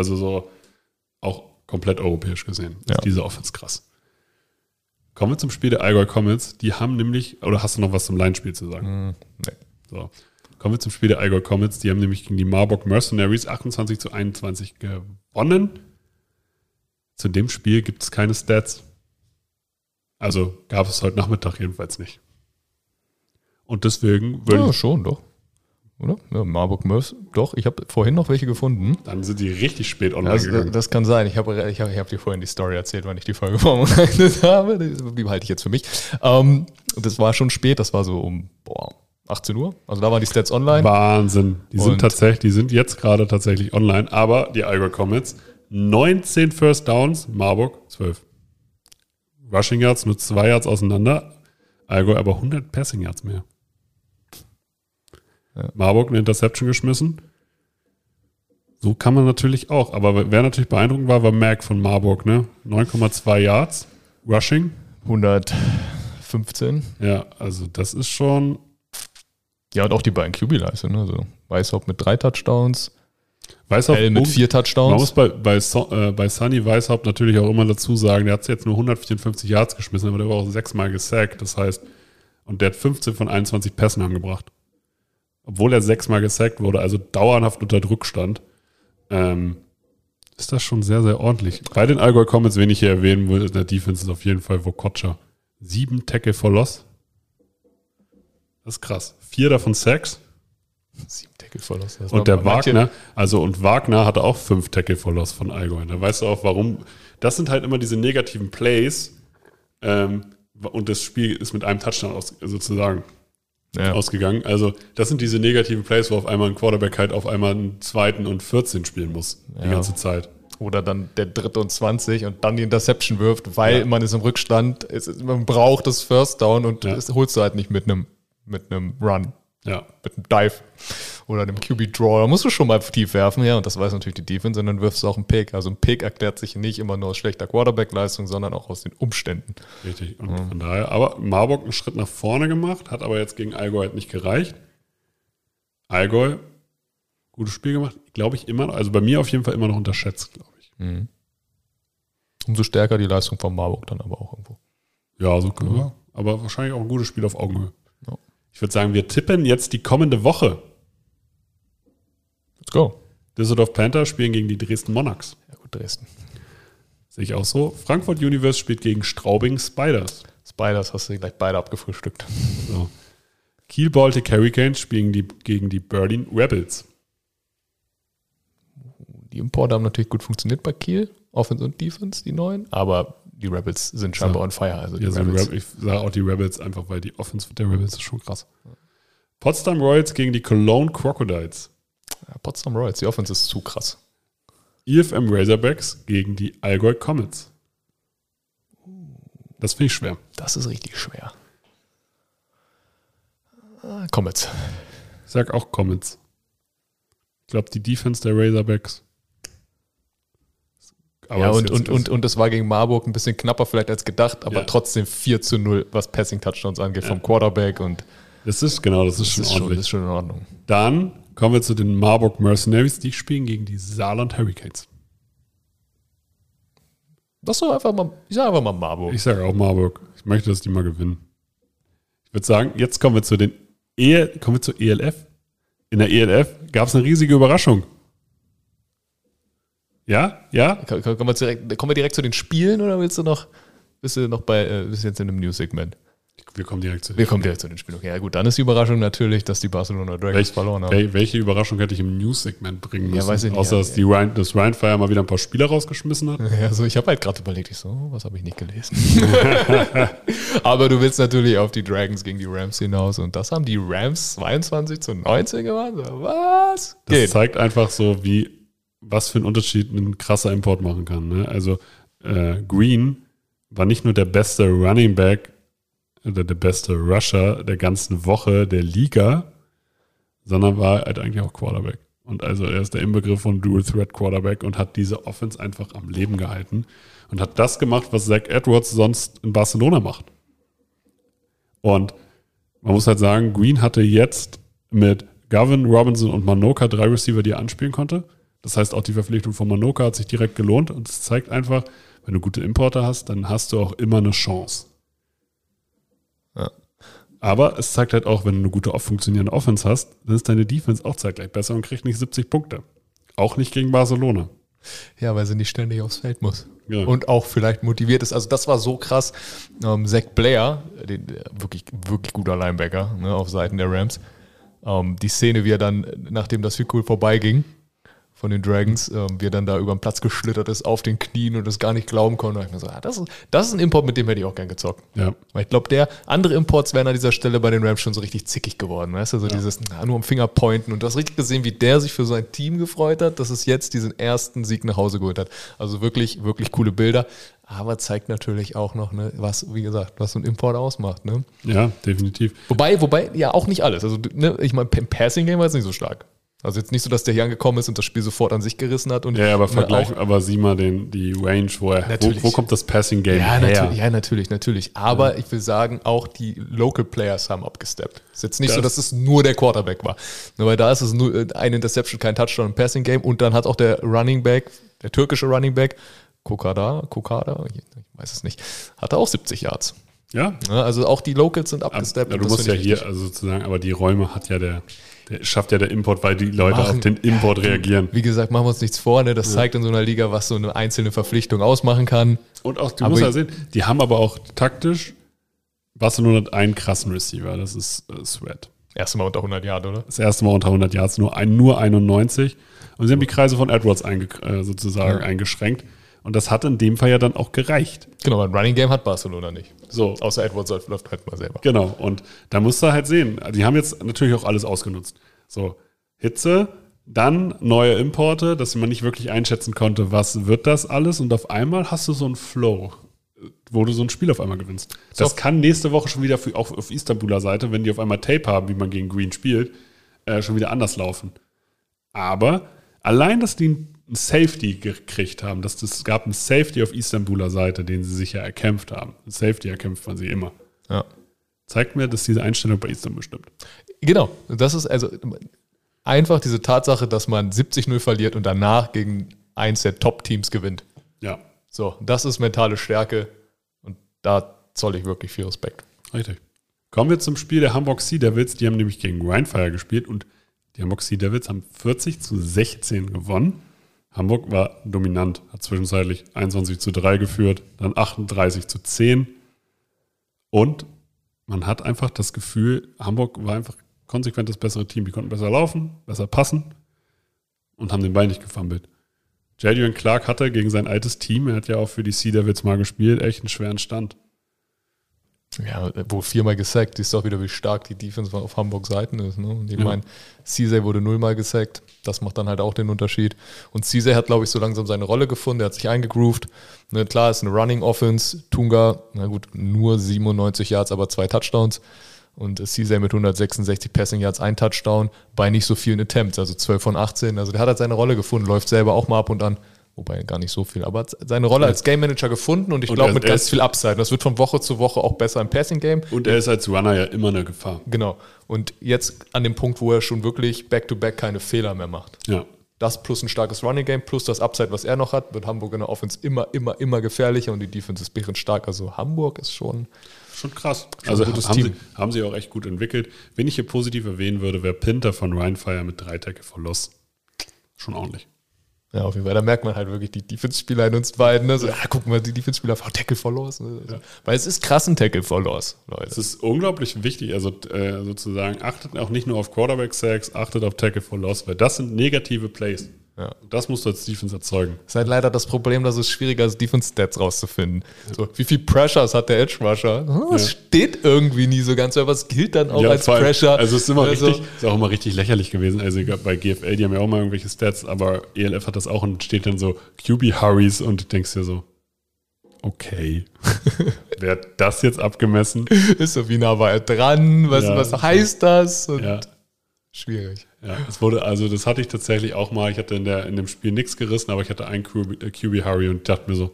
komplett europäisch gesehen. Ist diese Offense krass. Kommen wir zum Spiel der Allgäu Comets. Die haben nämlich, oder hast du noch was zum Line-Spiel zu sagen? Nee. So. Kommen wir zum Spiel der Allgäu Comets. Die haben nämlich gegen die Marburg Mercenaries 28-21 gewonnen. Zu dem Spiel gibt es keine Stats. Also gab es heute Nachmittag jedenfalls nicht. Und deswegen würde ich... schon, doch. Oder? Ja, Marburg Mörs, doch. Ich habe vorhin noch welche gefunden. Dann sind die richtig spät online gegangen. Das kann sein. Ich hab dir vorhin die Story erzählt, wann ich die Folge vorbereitet habe. Die behalte ich jetzt für mich. Das war schon spät. Das war so um 18 Uhr. Also da waren die Stats online. Wahnsinn. Die sind jetzt gerade tatsächlich online. Aber die Allgäu Comets, 19 First Downs, Marburg 12. Rushing Yards nur 2 Yards auseinander. Allgäu aber 100 Passing Yards mehr. Ja. Marburg eine Interception geschmissen. So kann man natürlich auch. Aber wer natürlich beeindruckend war Mac von Marburg. Ne? 9,2 Yards. Rushing. 115. Ja, also das ist schon... Ja, und auch die beiden QB-Leistungen. Ne? Also Weishaupt mit 3 Touchdowns. Weishaupt mit 4 Touchdowns. Man muss bei Sunny Weishaupt natürlich auch immer dazu sagen, der hat jetzt nur 154 Yards geschmissen, aber der war auch 6-mal gesackt. Das heißt, und der hat 15 von 21 Pässen angebracht. Obwohl er 6-mal gesackt wurde, also dauerhaft unter Druck stand, ist das schon sehr, sehr ordentlich. Bei den Allgäu Comets, wen ich hier erwähnen will, in der Defense ist auf jeden Fall Wokocha. 7 Tackle for Loss. Das ist krass. 4 davon Sacks. 7 Tackle for Loss. Und der Wagner, Wagner hatte auch 5 Tackle for Loss von Allgäu. Da weißt du auch, warum. Das sind halt immer diese negativen Plays, und das Spiel ist mit einem Touchdown ausgegangen. Also das sind diese negativen Plays, wo auf einmal ein Quarterback halt auf einmal einen 2. und 14 spielen muss, die ganze Zeit. Oder dann der 3. und 20 und dann die Interception wirft, weil man ist im Rückstand, man braucht das First Down und das holst du halt nicht mit einem Run, mit einem Dive. oder einem QB-Draw, da musst du schon mal tief werfen, ja, und das weiß natürlich die Defense, und dann wirfst du auch einen Pick. Also ein Pick erklärt sich nicht immer nur aus schlechter Quarterback-Leistung, sondern auch aus den Umständen. Richtig. Und von daher, aber Marburg einen Schritt nach vorne gemacht, hat aber jetzt gegen Allgäu halt nicht gereicht. Allgäu, gutes Spiel gemacht, glaube ich immer, also bei mir auf jeden Fall immer noch unterschätzt, glaube ich. Mhm. Umso stärker die Leistung von Marburg dann aber auch irgendwo. Ja, so können wir. Aber wahrscheinlich auch ein gutes Spiel auf Augenhöhe. Ja. Ich würde sagen, wir tippen jetzt die kommende Woche. Let's go. Düsseldorf Panther spielen gegen die Dresden Monarchs. Ja gut, Dresden. Sehe ich auch so. Frankfurt Universe spielt gegen Straubing Spiders. Spiders hast du gleich beide abgefrühstückt. So. Kiel Baltic Hurricanes spielen gegen die Berlin Rebels. Die Importe haben natürlich gut funktioniert bei Kiel, Offense und Defense, die neuen, aber die Rebels sind scheinbar on fire. Also die Rebels. Ich sage auch die Rebels einfach, weil die Offense der Rebels ist schon krass. Potsdam Royals gegen die Cologne Crocodiles. Ja, Potsdam Royals, die Offense ist zu krass. IFM Razorbacks gegen die Allgäu Comets. Das finde ich schwer. Das ist richtig schwer. Comets. Ich sag auch Comets. Ich glaube, die Defense der Razorbacks. Aber ja, und das war gegen Marburg ein bisschen knapper vielleicht als gedacht, aber trotzdem 4-0, was Passing-Touchdowns angeht, vom Quarterback. Und das ist schon ordentlich. Das ist schon in Ordnung. Dann kommen wir zu den Marburg Mercenaries, die spielen gegen die Saarland Hurricanes. Ich sage einfach mal Marburg. Ich sage auch Marburg. Ich möchte, dass die mal gewinnen. Ich würde sagen, jetzt kommen wir zur ELF. In der ELF gab es eine riesige Überraschung. Ja? Kommen wir direkt zu den Spielen oder bist du jetzt in einem News-Segment? Wir kommen direkt zu den Spielen. Okay, ja gut, dann ist die Überraschung natürlich, dass die Barcelona Dragons verloren haben. Welche Überraschung hätte ich im News-Segment bringen müssen? Ja, weiß ich nicht. Außer, dass Ryan Fire mal wieder ein paar Spieler rausgeschmissen hat. Ja, so, ich habe halt gerade überlegt, was habe ich nicht gelesen? Aber du willst natürlich auf die Dragons gegen die Rams hinaus und das haben die Rams 22-19 gemacht? Was? Das zeigt einfach so, was für einen Unterschied ein krasser Import machen kann. Ne? Also Green war nicht nur der beste Running Back oder der beste Rusher der ganzen Woche der Liga, sondern war halt eigentlich auch Quarterback. Und also er ist der Inbegriff von Dual Threat Quarterback und hat diese Offense einfach am Leben gehalten und hat das gemacht, was Zach Edwards sonst in Barcelona macht. Und man muss halt sagen, Green hatte jetzt mit Gavin, Robinson und Manoka 3 Receiver, die er anspielen konnte. Das heißt, auch die Verpflichtung von Manoka hat sich direkt gelohnt und es zeigt einfach, wenn du gute Importer hast, dann hast du auch immer eine Chance. Ja. Aber es zeigt halt auch, wenn du eine gute funktionierende Offense hast, dann ist deine Defense auch zeitgleich besser und kriegt nicht 70 Punkte. Auch nicht gegen Barcelona. Ja, weil sie nicht ständig aufs Feld muss. Ja. Und auch vielleicht motiviert ist. Also das war so krass. Zach Blair, wirklich, wirklich guter Linebacker, ne, auf Seiten der Rams. Die Szene, wie er dann, nachdem das Field Goal vorbeiging, von den Dragons, wie er dann da über den Platz geschlittert ist, auf den Knien und das gar nicht glauben konnte. Und ich mir so, das ist ein Import, mit dem hätte ich auch gern gezockt. Ja. Weil ich glaube, andere Imports wären an dieser Stelle bei den Rams schon so richtig zickig geworden. Weißt du, dieses nur am Finger pointen. Und du hast richtig gesehen, wie der sich für sein Team gefreut hat, dass es jetzt diesen ersten Sieg nach Hause geholt hat. Also wirklich, wirklich coole Bilder. Aber zeigt natürlich auch noch, ne, was so ein Import ausmacht. Ne? Ja, definitiv. Wobei, ja, auch nicht alles. Also, ne, ich meine, im Passing-Game war es nicht so stark. Also jetzt nicht so, dass der hier angekommen ist und das Spiel sofort an sich gerissen hat. Und ja, aber sieh mal die Range, wo kommt das Passing-Game her? Ja, natürlich. Aber ich will sagen, auch die Local Players haben abgesteppt. Es ist jetzt nicht so, dass es nur der Quarterback war. Nur weil da ist es nur eine Interception, kein Touchdown im Passing-Game und dann hat auch der Running Back, der türkische Running Back, Kokada, ich weiß es nicht, hatte auch 70 Yards. Ja. Also auch die Locals sind abgesteppt. Ja, du musst ja hier, also sozusagen, aber die Räume hat ja der schafft ja der Import, weil die Leute auf den Import reagieren. Wie gesagt, machen wir uns nichts vor, ne? Das zeigt in so einer Liga, was so eine einzelne Verpflichtung ausmachen kann. Und auch, du musst ja sehen, die haben aber auch taktisch, Barcelona hat einen krassen Receiver, das ist Sweat. Erste Mal unter 100 Yards, oder? Das erste Mal unter 100 Yards, nur 91. Und sie haben die Kreise von Edwards eingeschränkt. Und das hat in dem Fall ja dann auch gereicht. Genau, ein Running Game hat Barcelona nicht. So. Außer Edwards läuft halt mal selber. Genau, und da musst du halt sehen, die haben jetzt natürlich auch alles ausgenutzt. So, Hitze, dann neue Importe, dass man nicht wirklich einschätzen konnte, was wird das alles. Und auf einmal hast du so einen Flow, wo du so ein Spiel auf einmal gewinnst. Das kann nächste Woche schon wieder auch auf Istanbuler Seite, wenn die auf einmal Tape haben, wie man gegen Green spielt, schon wieder anders laufen. Aber allein, dass die einen Safety gekriegt haben, es gab einen Safety auf Istanbuler Seite, den sie sich ja erkämpft haben. Ein Safety erkämpft man sie immer. Ja. Zeigt mir, dass diese Einstellung bei Istanbul stimmt. Genau, das ist also einfach diese Tatsache, dass man 70-0 verliert und danach gegen eins der Top-Teams gewinnt. Ja. So, das ist mentale Stärke und da zolle ich wirklich viel Respekt. Richtig. Kommen wir zum Spiel der Hamburg Sea Devils. Die haben nämlich gegen Rheinfire gespielt und die Hamburg Sea Devils haben 40-16 gewonnen. Hamburg war dominant, hat zwischenzeitlich 21-3 geführt, dann 38-10 und man hat einfach das Gefühl, Hamburg war einfach konsequent das bessere Team. Die konnten besser laufen, besser passen und haben den Ball nicht gefummelt. Jadrian Clark hatte gegen sein altes Team, er hat ja auch für die Sea Devils mal gespielt, echt einen schweren Stand. Ja, wo 4-mal gesackt, siehst du auch wieder, wie stark die Defense auf Hamburgs Seiten ist. Ne? Und ich meine, Cesar wurde 0-mal gesackt, das macht dann halt auch den Unterschied. Und Cesar hat, glaube ich, so langsam seine Rolle gefunden, er hat sich eingegroovt. Ne, klar, ist eine Running Offense, Tunga, na gut, nur 97 Yards, aber 2 Touchdowns. Und Cesar mit 166 Passing Yards, 1 Touchdown, bei nicht so vielen Attempts, also 12 von 18. Also der hat halt seine Rolle gefunden, läuft selber auch mal ab und an. Wobei gar nicht so viel, aber seine Rolle als Game Manager gefunden und ich glaube mit ganz viel Upside. Das wird von Woche zu Woche auch besser im Passing Game. Und er ist als Runner ja immer eine Gefahr. Genau. Und jetzt an dem Punkt, wo er schon wirklich Back-to-Back keine Fehler mehr macht. Ja. Das plus ein starkes Running Game, plus das Upside, was er noch hat, wird Hamburg in der Offense immer gefährlicher und die Defense ist bärenstark. Also Hamburg ist schon krass. Schon also ein gutes Team. Haben sie auch echt gut entwickelt. Wenn ich hier positiv erwähnen würde, wäre Pinter von Rheinfire mit 3 Tackle for Loss. Schon ordentlich. Ja, auf jeden Fall. Da merkt man halt wirklich die Defense-Spieler in uns beiden. Ne? So, guck mal, die Defense-Spieler von Tackle for Loss. Ne? Ja. Weil es ist krass ein Tackle for Loss, Leute. Es ist unglaublich wichtig. Also sozusagen, achtet auch nicht nur auf Quarterback-Sacks, achtet auf Tackle for Loss, weil das sind negative Plays. Ja. Das musst du als Defense erzeugen. Das ist halt leider das Problem, dass es schwieriger ist, Defense-Stats rauszufinden. Ja. So, wie viel Pressures hat der Edge-Rusher? Das steht irgendwie nie so ganz, aber es gilt dann auch als Pressure. Also es ist immer ist auch immer richtig lächerlich gewesen. Also bei GFL, die haben ja auch mal irgendwelche Stats, aber ELF hat das auch und steht dann so QB-Hurries und du denkst dir so, okay, wer hat das jetzt abgemessen? Ist so, wie nah war er dran? Was heißt das? Und schwierig. Ja, das hatte ich tatsächlich auch mal. Ich hatte in dem Spiel nichts gerissen, aber ich hatte einen QB-Hurry und dachte mir so,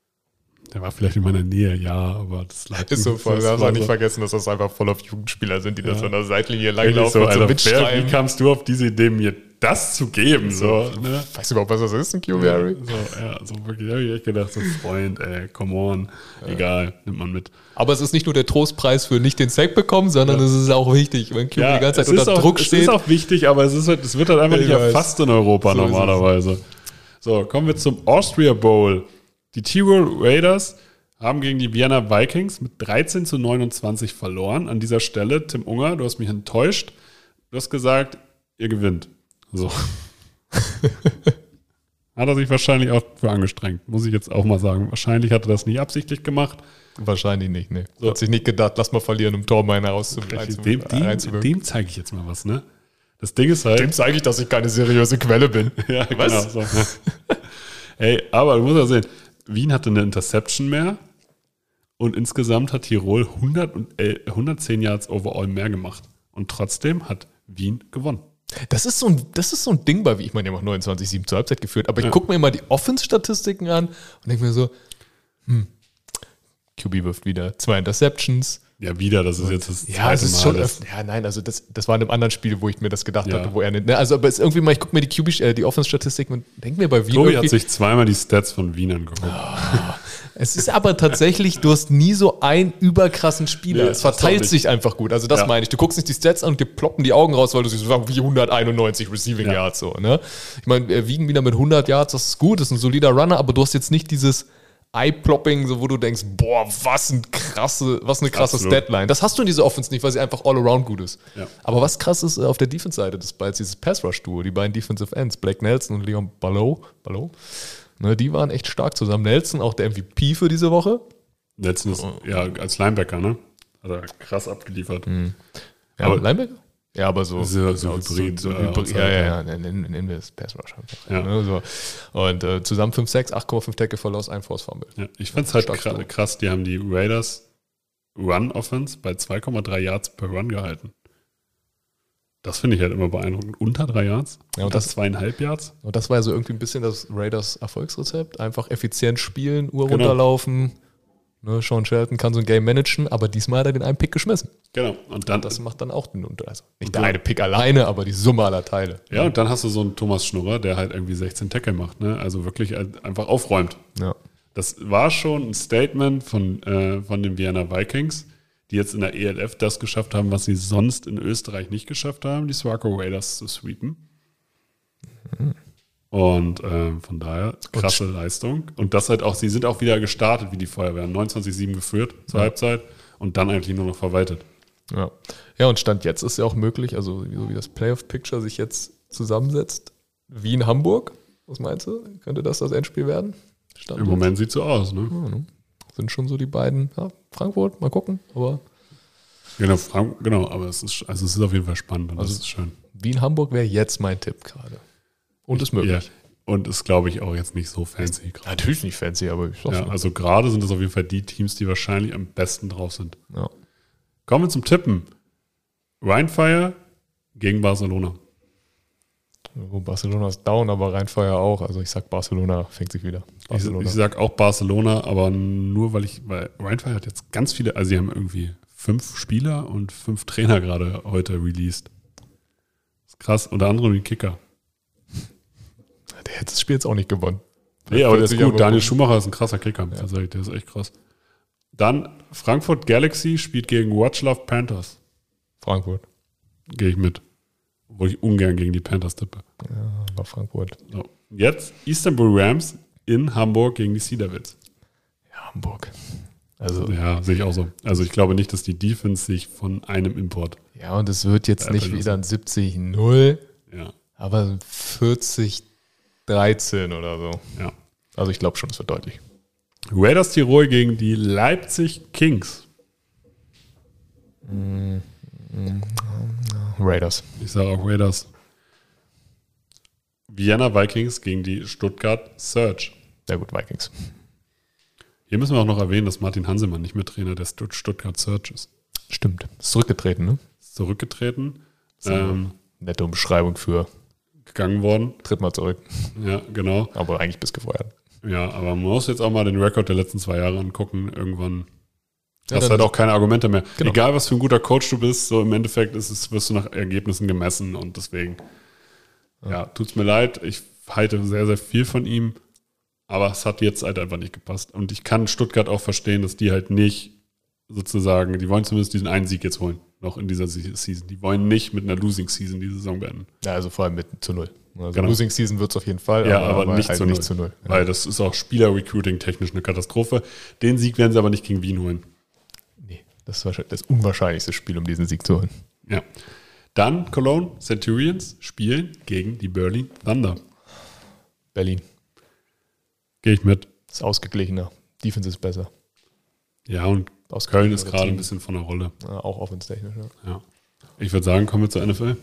der war vielleicht in meiner Nähe, ja, aber das lag ist so voll. Da darf man nicht vergessen, dass das einfach voll auf Jugendspieler sind, die das an der Seitenlinie langlaufen und so mitschreiben. Wie kamst du auf diese Idee, mir das zu geben? So, ne? Weißt du überhaupt, was das ist, ein QB-Hurry? So wirklich, da habe ich echt gedacht, so Freund, come on, egal, nimmt man mit. Aber es ist nicht nur der Trostpreis für nicht den Sack bekommen, sondern es ist auch wichtig, wenn QB die ganze Zeit unter Druck steht. Es ist auch wichtig, aber es wird halt einfach nicht erfasst in Europa so normalerweise. So, kommen wir zum Austria Bowl. Die Tirol Raiders haben gegen die Vienna Vikings mit 13-29 verloren. An dieser Stelle, Tim Unger, du hast mich enttäuscht. Du hast gesagt, ihr gewinnt. So. Hat er sich wahrscheinlich auch für angestrengt, muss ich jetzt auch mal sagen. Wahrscheinlich hat er das nicht absichtlich gemacht. Wahrscheinlich nicht, ne. So. Hat sich nicht gedacht, lass mal verlieren, um Tormeiner reinzuwirken. Dem zeige ich jetzt mal was, ne? Das Ding ist halt... Dem zeige ich, dass ich keine seriöse Quelle bin. Ja, was? Genau, so. Hey, aber du musst ja sehen, Wien hatte eine Interception mehr und insgesamt hat Tirol 110 Yards overall mehr gemacht. Und trotzdem hat Wien gewonnen. Das ist so ein Ding bei Wien. Ich meine, die haben auch 29-7 zur Halbzeit geführt, aber ich gucke mir immer die Offense-Statistiken an und denke mir so, QB wirft wieder 2 Interceptions. Ja, wieder, das ist jetzt das zweite Mal. Es ist schon öfter. Ja, nein, also das war in einem anderen Spiel, wo ich mir das gedacht hatte, wo er nicht. Ne, also, aber es ist irgendwie mal, ich gucke mir die Offense-Statistiken und denke mir bei Wien. Tobi hat sich zweimal die Stats von Wien angeguckt. Es ist aber tatsächlich, du hast nie so einen überkrassen Spieler. Es verteilt sich einfach gut. Also das meine ich. Du guckst nicht die Stats an und dir ploppen die Augen raus, weil du siehst, wie 191 Receiving Yards so. Ne? Ich meine, Wiegen wieder mit 100 Yards, das ist gut, das ist ein solider Runner, aber du hast jetzt nicht dieses Eye-Plopping, so wo du denkst, boah, was eine krasse Statline. Das hast du in dieser Offense nicht, weil sie einfach all around gut ist. Ja. Aber was krass ist auf der Defense-Seite des Balls, dieses Pass-Rush-Duo, die beiden Defensive Ends, Blake Nelson und Leon Balleau, ne, die waren echt stark zusammen. Nelson, auch der MVP für diese Woche. Nelson ist als Linebacker, ne? Hat er krass abgeliefert. Ja, aber Linebacker? Ja, aber so Hybrid. Nennen wir es Pass Rush einfach. Ja. Ne, so. Und zusammen 5-6, 8,5 Tackle for Loss, 1 Force Fumble. Ja, ich fand es halt krass, die haben die Raiders Run Offense bei 2,3 Yards per Run gehalten. Das finde ich halt immer beeindruckend. Unter 3 Yards? Ja, und das 2,5 Yards? Und das war ja so irgendwie ein bisschen das Raiders Erfolgsrezept. Einfach effizient spielen, Uhr Genau. runterlaufen. Ne, Sean Shelton kann so ein Game managen, aber diesmal hat er den einen Pick geschmissen. Genau. Und dann, Das macht dann auch den Unterschied. Also nicht der eine Pick alleine, aber die Summe aller Teile. ja, und dann hast du so einen Thomas Schnurrer, der halt irgendwie 16 Tackle macht, ne? Also wirklich einfach aufräumt. Ja. Das war schon ein Statement von den Vienna Vikings, die jetzt in der ELF das geschafft haben, was sie sonst in Österreich nicht geschafft haben, die Swarco Raiders zu sweepen. Und von daher krasse Leistung. Und das halt auch, sie sind auch wieder gestartet wie die Feuerwehr. 29-7 geführt zur Halbzeit und dann eigentlich nur noch verwaltet. Ja. Ja, und Stand jetzt ist ja auch möglich, also so wie das Playoff-Picture sich jetzt zusammensetzt, Wien-Hamburg, was meinst du? Könnte das Endspiel werden? Stand Im Moment sieht so aus, ne? Ja, ne? Sind schon so die beiden, ja, Frankfurt, mal gucken, aber Genau, aber es ist auf jeden Fall spannend und das ist schön. Wien-Hamburg wäre jetzt mein Tipp gerade. Und ist möglich. Ja, und ist, glaube ich, auch jetzt nicht so fancy gerade. Natürlich nicht fancy, aber ich sag's Ja, nur. also gerade sind das auf jeden Fall die Teams, die wahrscheinlich am besten drauf sind. Ja. Kommen wir zum Tippen. Rheinfire gegen Barcelona. Barcelona ist down, aber Rheinfire auch. Also ich sag, Barcelona fängt sich wieder. Barcelona. Ich sag auch Barcelona, aber nur weil Rheinfire hat jetzt ganz viele, also sie haben irgendwie 5 Spieler und 5 Trainer gerade heute released. Das ist krass, unter anderem den Kicker. Der hätte das Spiel jetzt auch nicht gewonnen. Nee, aber der ist Sich aber gut. Daniel gut. Schumacher ist ein krasser Kicker. Ja. Also, der ist echt krass. Dann Frankfurt Galaxy spielt gegen Watchlove Panthers. Frankfurt. Gehe ich mit. Obwohl ich ungern gegen die Panthers tippe. Ja, war Frankfurt. So. Jetzt Istanbul Rams in Hamburg gegen die Sea Devils. Ja, Hamburg. Also, Ja, sehe ich auch so. Also ich glaube nicht, dass die Defense sich von einem Import. ja, und es wird jetzt nicht Apple wieder ein 70-0, Ja, aber ein 40-13 oder so. ja. Also ich glaube schon, es wird deutlich. Raiders Tirol gegen die Leipzig Kings. Raiders. Ich sage auch Raiders. Vienna Vikings gegen die Stuttgart Surge. Sehr gut, Vikings. Hier müssen wir auch noch erwähnen, dass Martin Hansemann nicht mehr Trainer der Stuttgart Surge ist. Stimmt. Ist zurückgetreten, ne? Ist zurückgetreten, Nette Umschreibung für gegangen worden. tritt mal zurück. Ja, genau. Aber eigentlich bist gefeuert. Ja, aber man muss jetzt auch mal den Rekord der letzten 2 Jahre angucken. Irgendwann Ja, hast du dann- halt auch keine Argumente mehr. Genau. Egal, was für ein guter Coach du bist, so im Endeffekt wirst du nach Ergebnissen gemessen und deswegen, ja, tut's mir leid. Ich halte sehr, sehr viel von ihm, aber es hat jetzt halt einfach nicht gepasst. Und ich kann Stuttgart auch verstehen, dass die halt nicht sozusagen, die wollen zumindest diesen einen Sieg jetzt holen, noch in dieser Season. Die wollen nicht mit einer Losing Season die Saison beenden. Ja, also vor allem mit zu 0. Also Genau. Losing Season wird es auf jeden Fall, Ja, aber nicht, halt zu 0. nicht zu 0. Ja. Weil das ist auch Spieler-Recruiting technisch eine Katastrophe. Den Sieg werden sie aber nicht gegen Wien holen. Nee, das ist wahrscheinlich das unwahrscheinlichste Spiel, um diesen Sieg zu holen. Ja. Dann Cologne Centurions spielen gegen die Berlin Thunder. Berlin Gehe ich mit. ist ausgeglichener. Defense ist besser. Ja, und Köln ist gerade ein bisschen von der Rolle. Ja, auch offenstechnisch. Ja. Ja. Ich würde sagen, kommen wir zur NFL.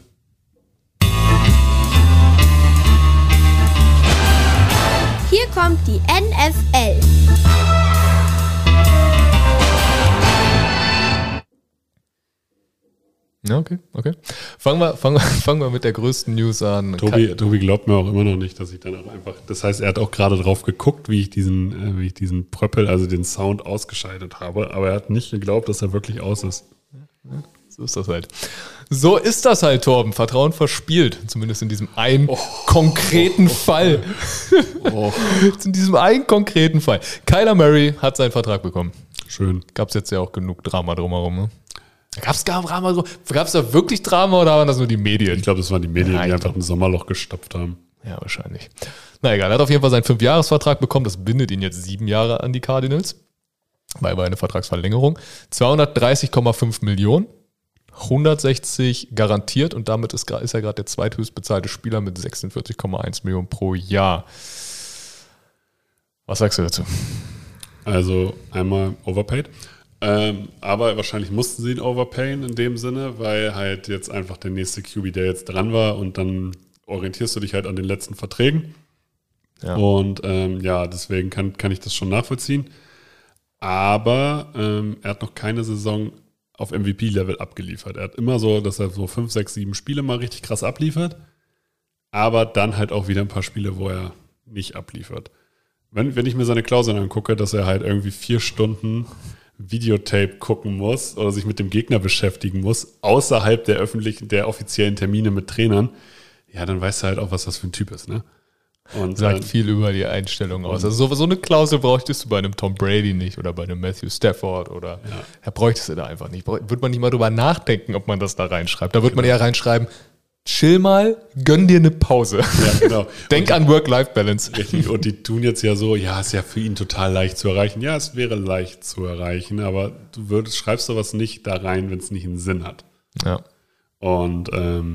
Hier kommt die NFL. Ja, okay. Fangen wir mit der größten News an. Tobi glaubt mir auch immer noch nicht, dass ich dann auch einfach. Das heißt, er hat auch gerade drauf geguckt, wie ich diesen Pröppel, also den Sound, ausgeschaltet habe. Aber er hat nicht geglaubt, dass er wirklich aus ist. So ist das halt. So ist das halt, Torben. Vertrauen verspielt. Zumindest in diesem einen konkreten Fall. Oh, In diesem einen konkreten Fall. Kyler Murray hat seinen Vertrag bekommen. schön. Gab es jetzt ja auch genug Drama drumherum, ne? Gab es da wirklich Drama oder waren das nur die Medien? Ich glaube, das waren die Medien, Ja, die ich einfach ein Sommerloch gestopft haben. Ja, wahrscheinlich. Na egal, er hat auf jeden Fall seinen 5-Jahres-Vertrag bekommen. Das bindet ihn jetzt 7 Jahre an die Cardinals. Weil war eine Vertragsverlängerung. 230,5 Millionen. 160 garantiert und damit ist er gerade der zweithöchst bezahlte Spieler mit 46,1 Millionen pro Jahr. Was sagst du dazu? Also einmal overpaid. Aber wahrscheinlich mussten sie ihn overpayen in dem Sinne, weil halt jetzt einfach der nächste QB, der jetzt dran war und dann orientierst du dich halt an den letzten Verträgen. Ja. Und deswegen kann ich das schon nachvollziehen. Aber er hat noch keine Saison auf MVP-Level abgeliefert. Er hat immer so, dass er so 5, 6, 7 Spiele mal richtig krass abliefert, aber dann halt auch wieder ein paar Spiele, wo er nicht abliefert. Wenn ich mir seine Klauseln angucke, dass er halt irgendwie 4 Stunden Videotape gucken muss oder sich mit dem Gegner beschäftigen muss, außerhalb der offiziellen Termine mit Trainern, ja, dann weißt du halt auch, was das für ein Typ ist, ne? Und sagt viel über die Einstellung aus. Also so eine Klausel bräuchtest du bei einem Tom Brady nicht oder bei einem Matthew Stafford oder bräuchtest du da einfach nicht. Würde man nicht mal drüber nachdenken, ob man das da reinschreibt. Da würde man eher reinschreiben, chill mal, gönn dir eine Pause. Ja, genau. Denk an Work-Life-Balance. Richtig. Und die tun jetzt ja so, ja, ist ja für ihn total leicht zu erreichen. Ja, es wäre leicht zu erreichen, aber schreibst sowas nicht da rein, wenn es nicht einen Sinn hat. Ja. Und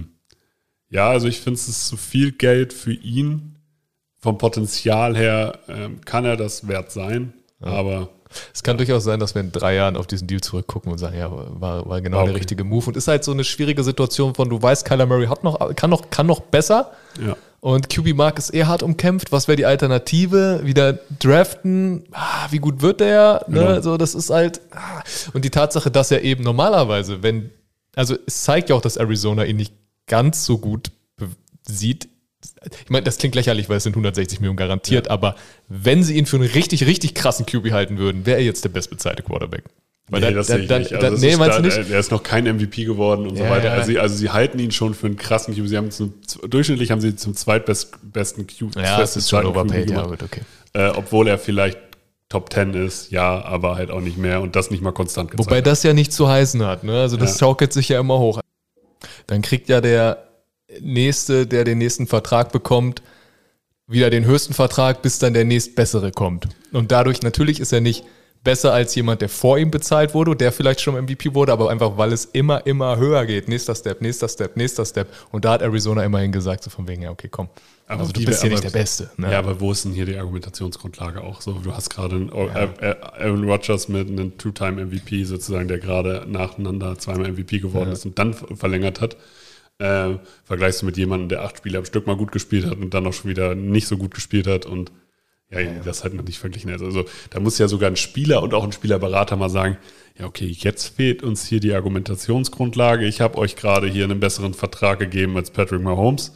also ich finde, es ist zu viel Geld für ihn. Vom Potenzial her kann er das wert sein, aber es kann durchaus sein, dass wir in 3 Jahren auf diesen Deal zurückgucken und sagen, ja, war genau der richtige Move. Und ist halt so eine schwierige Situation von, du weißt, Kyler Murray kann noch besser. Ja. Und QB Mark ist hart umkämpft. Was wäre die Alternative? Wieder draften? Wie gut wird der? Ne? Genau. So, das ist halt. Und die Tatsache, dass er eben normalerweise, also es zeigt ja auch, dass Arizona ihn nicht ganz so gut sieht. Ich meine, das klingt lächerlich, weil es sind 160 Millionen garantiert, aber wenn sie ihn für einen richtig, richtig krassen QB halten würden, wäre er jetzt der bestbezahlte Quarterback. Weil das sehe ich nicht. Also meinst du nicht? Er ist noch kein MVP geworden und so weiter. Ja. Also sie halten ihn schon für einen krassen QB. Durchschnittlich haben sie zum zweitbesten QB. Ja, das ist schon overpaid, ja, gut, okay. Obwohl er vielleicht Top 10 ist, ja, aber halt auch nicht mehr und das nicht mal konstant gezeigt. Wobei das ja nichts zu heißen hat, ne? Also das schaukelt sich ja immer hoch. Dann kriegt ja der Nächste, der den nächsten Vertrag bekommt, wieder den höchsten Vertrag, bis dann der nächstbessere kommt. Und dadurch, natürlich ist er nicht besser als jemand, der vor ihm bezahlt wurde, der vielleicht schon MVP wurde, aber einfach, weil es immer, immer höher geht. Nächster Step, nächster Step, nächster Step. Und da hat Arizona immerhin gesagt, so von wegen, ja, okay, komm. Aber also du bist ja nicht der Beste. Ne? Ja, aber wo ist denn hier die Argumentationsgrundlage auch so? Du hast gerade Aaron Rodgers mit einem Two-Time-MVP sozusagen, der gerade nacheinander zweimal MVP geworden ist und dann verlängert hat. Vergleichst du mit jemandem, der 8 Spiele am Stück mal gut gespielt hat und dann auch schon wieder nicht so gut gespielt hat und das halt noch nicht verglichen ist. Also da muss ja sogar ein Spieler und auch ein Spielerberater mal sagen, ja okay, jetzt fehlt uns hier die Argumentationsgrundlage. Ich habe euch gerade hier einen besseren Vertrag gegeben als Patrick Mahomes,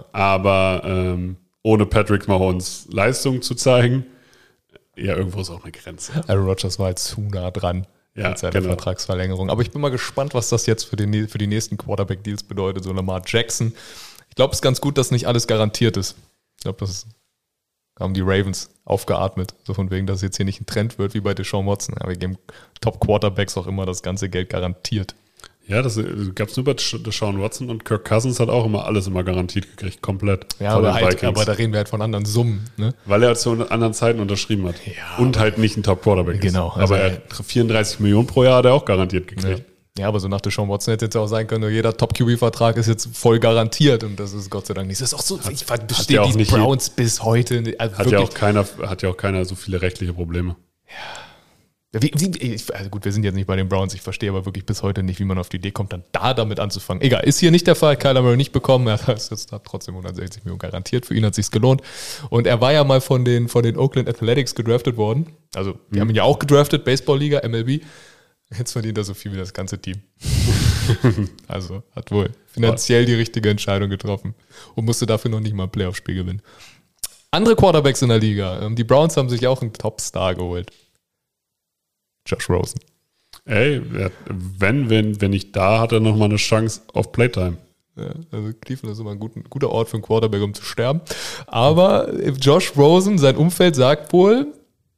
aber ohne Patrick Mahomes Leistung zu zeigen, ja, irgendwo ist auch eine Grenze. Aaron Rodgers war jetzt zu nah dran. Mit seiner Vertragsverlängerung. Aber ich bin mal gespannt, was das jetzt für die nächsten Quarterback-Deals bedeutet. So Lamar Jackson. Ich glaube, es ist ganz gut, dass nicht alles garantiert ist. Ich glaube, das haben die Ravens aufgeatmet. So von wegen, dass es jetzt hier nicht ein Trend wird wie bei Deshaun Watson. Aber wir geben Top-Quarterbacks auch immer das ganze Geld garantiert. Ja, das gab es nur bei Deshaun Watson und Kirk Cousins hat auch alles immer garantiert gekriegt, komplett. Ja, aber da reden wir halt von anderen Summen. Ne? Weil er zu anderen Zeiten unterschrieben hat. Ja, und halt nicht ein Top-Quarterback genau, ist. Aber er 34 Millionen pro Jahr hat er auch garantiert gekriegt. Ja, aber so nach Deshaun Watson hätte jetzt auch sein können, jeder Top-QB-Vertrag ist jetzt voll garantiert und das ist Gott sei Dank nicht. Das ist auch so, ich verstehe die Browns bis heute. Also hat ja auch keiner so viele rechtliche Probleme. Ja. Also gut, wir sind jetzt nicht bei den Browns, ich verstehe aber wirklich bis heute nicht, wie man auf die Idee kommt, dann damit anzufangen. Egal, ist hier nicht der Fall, Kyler Murray nicht bekommen, er hat jetzt trotzdem 160 Millionen garantiert, für ihn hat es sich gelohnt. Und er war ja mal von den Oakland Athletics gedraftet worden, also die haben ihn ja auch gedraftet, Baseball-Liga, MLB. Jetzt verdient er so viel wie das ganze Team. Also hat wohl finanziell die richtige Entscheidung getroffen und musste dafür noch nicht mal ein Playoff-Spiel gewinnen. Andere Quarterbacks in der Liga, die Browns haben sich auch einen Topstar geholt. Josh Rosen. Ey, wenn nicht da, hat er nochmal eine Chance auf Playtime. Ja, also Cleveland ist immer ein guter Ort für einen Quarterback, um zu sterben. Aber Josh Rosen, sein Umfeld sagt wohl,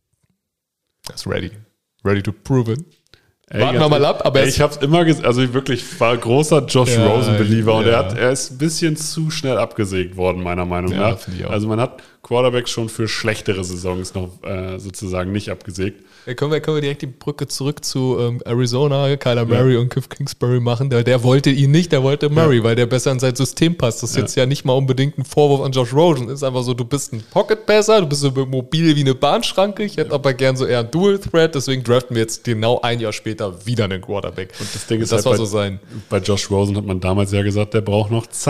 er ist ready. Ready to prove it. Warten wir mal ab. Aber ich habe es immer gesagt, also ich wirklich war großer Josh Rosen-Believer und er ist ein bisschen zu schnell abgesägt worden, meiner Meinung nach. Also man hat Quarterbacks schon für schlechtere Saisons noch sozusagen nicht abgesägt. Können wir direkt die Brücke zurück zu Arizona, Kyler Murray und Cliff Kingsbury machen. Der wollte ihn nicht, der wollte Murray, weil der besser in sein System passt. Das ist jetzt ja nicht mal unbedingt ein Vorwurf an Josh Rosen. Es ist einfach so, du bist ein Pocket-Passer, du bist so mobil wie eine Bahnschranke. Ich hätte aber gern so eher ein Dual-Threat, deswegen draften wir jetzt genau ein Jahr später wieder einen Quarterback. Und das Ding ist das halt war so sein. Bei Josh Rosen hat man damals ja gesagt, der braucht noch Zeit.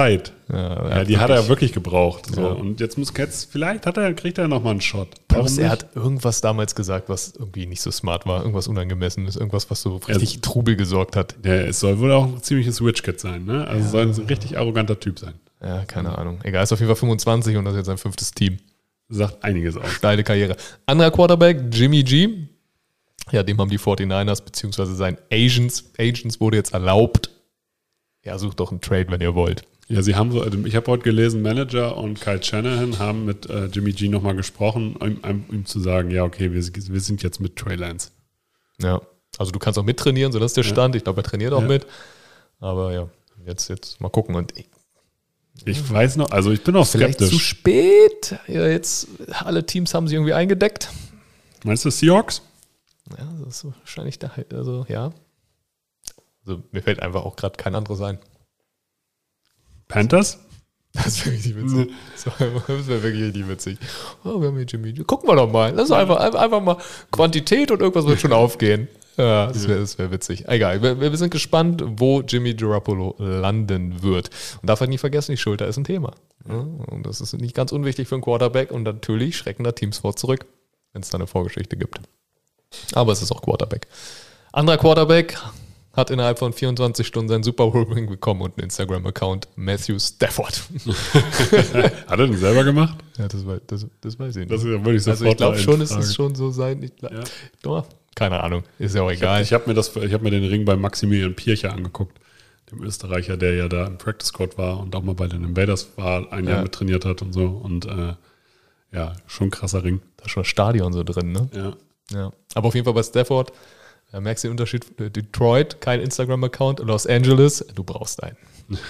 Ja, die hat er ja wirklich gebraucht. So. Ja. Und jetzt vielleicht kriegt er nochmal einen Shot. Glaubst, er hat irgendwas damals gesagt, was irgendwie nicht so smart war, irgendwas Unangemessenes, irgendwas, was so richtig Trubel gesorgt hat. Ja, es soll wohl auch ein ziemliches Witch-Cat sein, ne? Also soll ein richtig arroganter Typ sein. Ja, keine Ahnung. Egal, ist auf jeden Fall 25 und das ist jetzt sein 5. Team. Sagt einiges aus. Steile Karriere. Anderer Quarterback, Jimmy G. Ja, dem haben die 49ers, beziehungsweise sein Agents wurde jetzt erlaubt. Ja, sucht doch einen Trade, wenn ihr wollt. Ja, ich habe heute gelesen, Manager und Kyle Shanahan haben mit Jimmy G nochmal gesprochen, um ihm zu sagen, ja, okay, wir sind jetzt mit Trey Lance. Ja, also du kannst auch mittrainieren, so das ist der Stand. Ich glaube, er trainiert auch mit. Aber ja, jetzt mal gucken. Und ich weiß noch, also ich bin auch vielleicht skeptisch. zu spät. Ja, jetzt alle Teams haben sie irgendwie eingedeckt. Meinst du Seahawks? Ja, das ist wahrscheinlich also ja. Also mir fällt einfach auch gerade kein anderes ein. Panthers? Das wäre richtig witzig. Das wäre wirklich richtig witzig. Oh, wir haben hier Jimmy. Gucken wir doch mal. Lass einfach mal Quantität und irgendwas wird schon aufgehen. Ja, das wär witzig. Egal, wir sind gespannt, wo Jimmy Garoppolo landen wird. Und darf halt nie vergessen, die Schulter ist ein Thema. Ja, und das ist nicht ganz unwichtig für einen Quarterback und natürlich schrecken da Teams vor zurück, wenn es da eine Vorgeschichte gibt. Aber es ist auch Quarterback. Anderer Quarterback hat innerhalb von 24 Stunden seinen Super Bowl-Ring bekommen und einen Instagram-Account, Matthew Stafford. Hat er den selber gemacht? Ja, das weiß ich nicht. Das würde ich sofort also ich glaube schon, es fragen. ist schon so sein. Keine Ahnung, ist ja auch egal. Ich hab mir den Ring bei Maximilian Pircher angeguckt, dem Österreicher, der ja da im Practice Squad war und auch mal bei den Invaders war, ein Jahr mit trainiert hat und so. Und schon ein krasser Ring. Da ist schon Stadion so drin, ne? Ja. Aber auf jeden Fall bei Stafford, merkst du den Unterschied? Detroit, kein Instagram-Account, Los Angeles, du brauchst einen.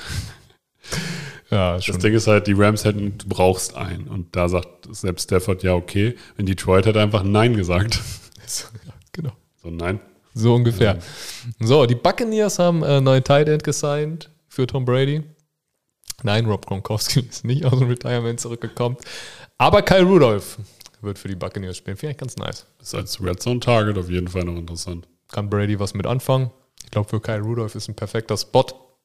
Ja, das Ding ist halt, die Rams du brauchst einen. Und da sagt selbst Stafford, ja okay. In Detroit hat er einfach Nein gesagt. Ja, genau. So, nein. So ungefähr. So, die Buccaneers haben einen neuen Tight End gesigned für Tom Brady. Nein, Rob Gronkowski ist nicht aus dem Retirement zurückgekommen. Aber Kyle Rudolph wird für die Buccaneers spielen. Finde ich ganz nice. Das ist als Red Zone Target auf jeden Fall noch interessant. Kann Brady was mit anfangen? Ich glaube, für Kyle Rudolph ist ein perfekter Spot,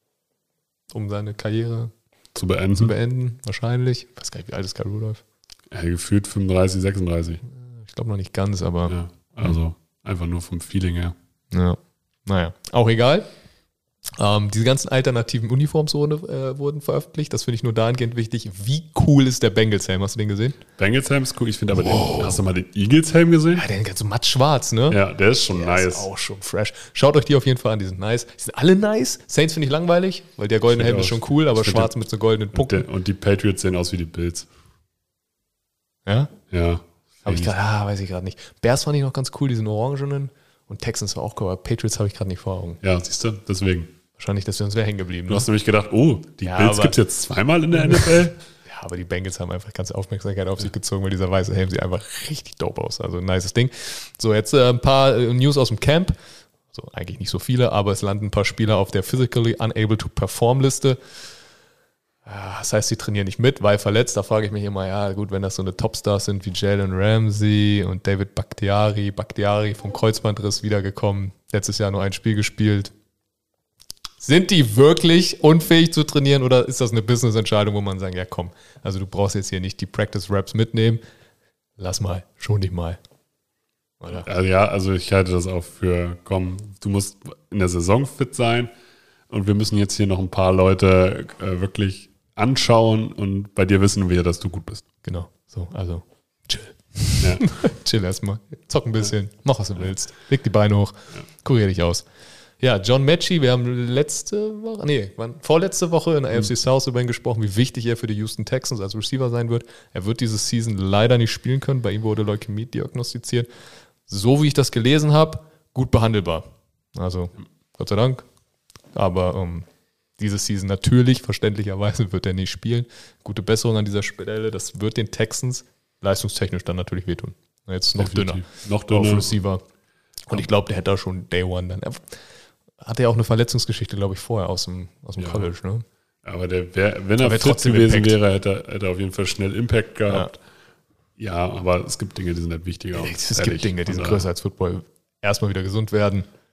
um seine Karriere zu beenden. Wahrscheinlich. Ich weiß gar nicht, wie alt ist Kyle Rudolph? Gefühlt 35, 36. Ich glaube noch nicht ganz, aber. Ja, also einfach nur vom Feeling her. Ja. Naja, auch egal. Diese ganzen alternativen Uniforms wurden veröffentlicht. Das finde ich nur dahingehend wichtig. Wie cool ist der Bengals-Helm? Hast du den gesehen? Bengals-Helm ist cool. Ich finde aber hast du mal den Eagles-Helm gesehen? Ja, der ist so matt schwarz, ne? Ja, der ist schon nice. Der ist auch schon fresh. Schaut euch die auf jeden Fall an, die sind nice. Die sind alle nice. Saints finde ich langweilig, weil der goldene Helm ist schon cool, aber schwarz mit so goldenen Punkten. Und die Patriots sehen aus wie die Bills. Ja? Ja. Habe ich gerade, weiß ich gerade nicht. Bears fand ich noch ganz cool, diesen orangenen. Und Texans war auch cool, aber Patriots habe ich gerade nicht vor Augen. Ja, siehst du, deswegen. Wahrscheinlich, dass wir uns hängen geblieben. Du hast nämlich gedacht, die Bills gibt es jetzt zweimal in der NFL. Ja, aber die Bengals haben einfach ganz Aufmerksamkeit auf sich gezogen, weil dieser weiße Helm sieht einfach richtig dope aus. Also ein nices Ding. So, jetzt ein paar News aus dem Camp. So, eigentlich nicht so viele, aber es landen ein paar Spieler auf der Physically Unable to Perform Liste. Das heißt, sie trainieren nicht mit, weil verletzt. Da frage ich mich immer, ja gut, wenn das so eine Topstars sind wie Jalen Ramsey und David Bakhtiari vom Kreuzbandriss wiedergekommen, letztes Jahr nur ein Spiel gespielt. Sind die wirklich unfähig zu trainieren oder ist das eine Business-Entscheidung, wo man sagt, ja komm, also du brauchst jetzt hier nicht die Practice-Raps mitnehmen, lass mal, schon dich mal. Oder? Ja, also ich halte das auch für, komm, du musst in der Saison fit sein und wir müssen jetzt hier noch ein paar Leute wirklich anschauen und bei dir wissen wir, dass du gut bist. Genau, so, also chill. Ja. Chill erstmal, zock ein bisschen, mach was du willst, leg die Beine hoch, kurier dich aus. Ja, John Mechie, wir haben vorletzte Woche in der AFC South über ihn gesprochen, wie wichtig er für die Houston Texans als Receiver sein wird. Er wird diese Season leider nicht spielen können, bei ihm wurde Leukämie diagnostiziert. So wie ich das gelesen habe, gut behandelbar. Also, Gott sei Dank. Aber diese Season natürlich, verständlicherweise, wird er nicht spielen. Gute Besserung an dieser Stelle, das wird den Texans leistungstechnisch dann natürlich wehtun. Jetzt noch dünner. Noch dünner. Auf Receiver. Und ich glaube, der hätte da schon Day One dann. Hatte ja auch eine Verletzungsgeschichte, glaube ich, vorher aus dem College, ne? Aber wenn er fit gewesen wäre, hätte er auf jeden Fall schnell Impact gehabt. Ja, aber es gibt Dinge, die sind halt wichtiger. Es gibt Dinge, die sind größer als Football. Erstmal wieder gesund werden.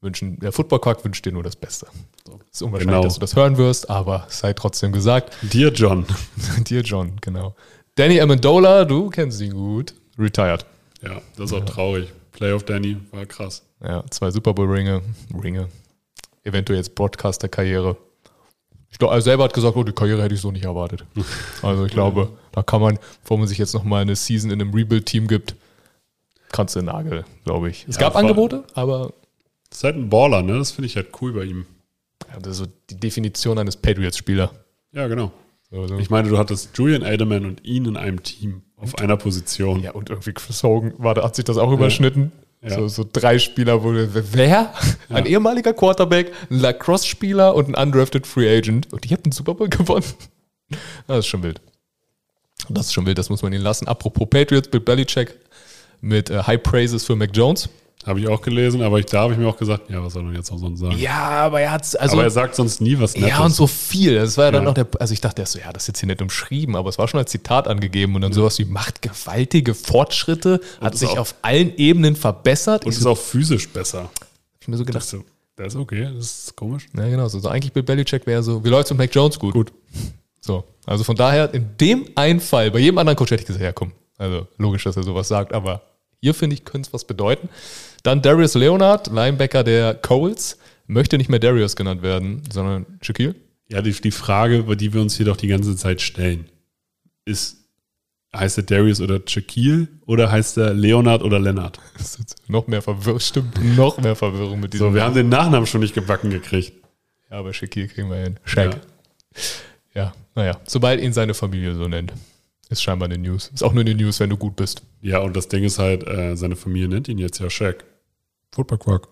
Der Football-Quark wünscht dir nur das Beste. So. Es ist unwahrscheinlich, Genau. dass du das hören wirst, aber es sei trotzdem gesagt. Dear John. Dir, John, genau. Danny Amendola, du kennst ihn gut, retired. Ja, das ist auch traurig. Playoff Danny war krass. Ja, 2 Super Bowl-Ringe. Eventuell jetzt Broadcaster-Karriere. Ich glaube, er selber hat gesagt, die Karriere hätte ich so nicht erwartet. Also ich glaube, da kann man, bevor man sich jetzt nochmal eine Season in einem Rebuild-Team gibt, kannst du den Nagel, glaube ich. Es gab Angebote, aber Das ist halt ein Baller, ne? Das finde ich halt cool bei ihm. ja, das ist so die Definition eines Patriots-Spieler. Ja, genau. Also, Ich meine, du hattest Julian Edelman und ihn in einem Team auf einer Position. ja, und irgendwie Chris Hogan, hat sich das auch überschnitten. Ja. So 3 Spieler, wer? Ein ehemaliger Quarterback, ein Lacrosse-Spieler und ein undrafted Free Agent. Und die haben den Super Bowl gewonnen. Das ist schon wild. Das muss man ihnen lassen. Apropos Patriots, Bill Belichick mit High Praises für Mac Jones. Habe ich auch gelesen, aber da habe ich mir auch gesagt, ja, was soll man jetzt auch sonst sagen? Ja, aber er hat Aber er sagt sonst nie was Nettes. ja, und so viel. Das war ja dann Ja. noch ich dachte erst so, das ist jetzt hier nicht umschrieben, aber es war schon als Zitat angegeben und dann sowas wie macht gewaltige Fortschritte, hat ist sich auch- auf allen Ebenen verbessert. Und Ich ist auch physisch besser. hab mir so gedacht, Das ist okay, das ist komisch. ja, genau. So eigentlich Bill Belichick wäre so, wie läuft's mit Mac Jones? Gut. So, also von daher, in dem einen Fall, bei jedem anderen Coach hätte ich gesagt, ja komm, also logisch, dass er sowas sagt, aber hier finde ich, könnte es was bedeuten. Dann Darius Leonard, Linebacker der Colts, möchte nicht mehr Darius genannt werden, sondern Shaquille. Ja, die Frage, über die wir uns hier doch die ganze Zeit stellen, ist, heißt er Darius oder Shaquille oder heißt er Leonard oder Leonard? Das ist noch mehr Verwirrung, stimmt, noch mehr Verwirrung mit diesem. So, wir haben den Nachnamen schon nicht gebacken gekriegt. Ja, aber Shaquille kriegen wir hin. Shaq. Ja, naja, sobald ihn seine Familie so nennt, ist scheinbar eine News. Ist auch nur eine News, wenn du gut bist. Ja, und das Ding ist halt, seine Familie nennt ihn jetzt ja Shaq. Football Quark.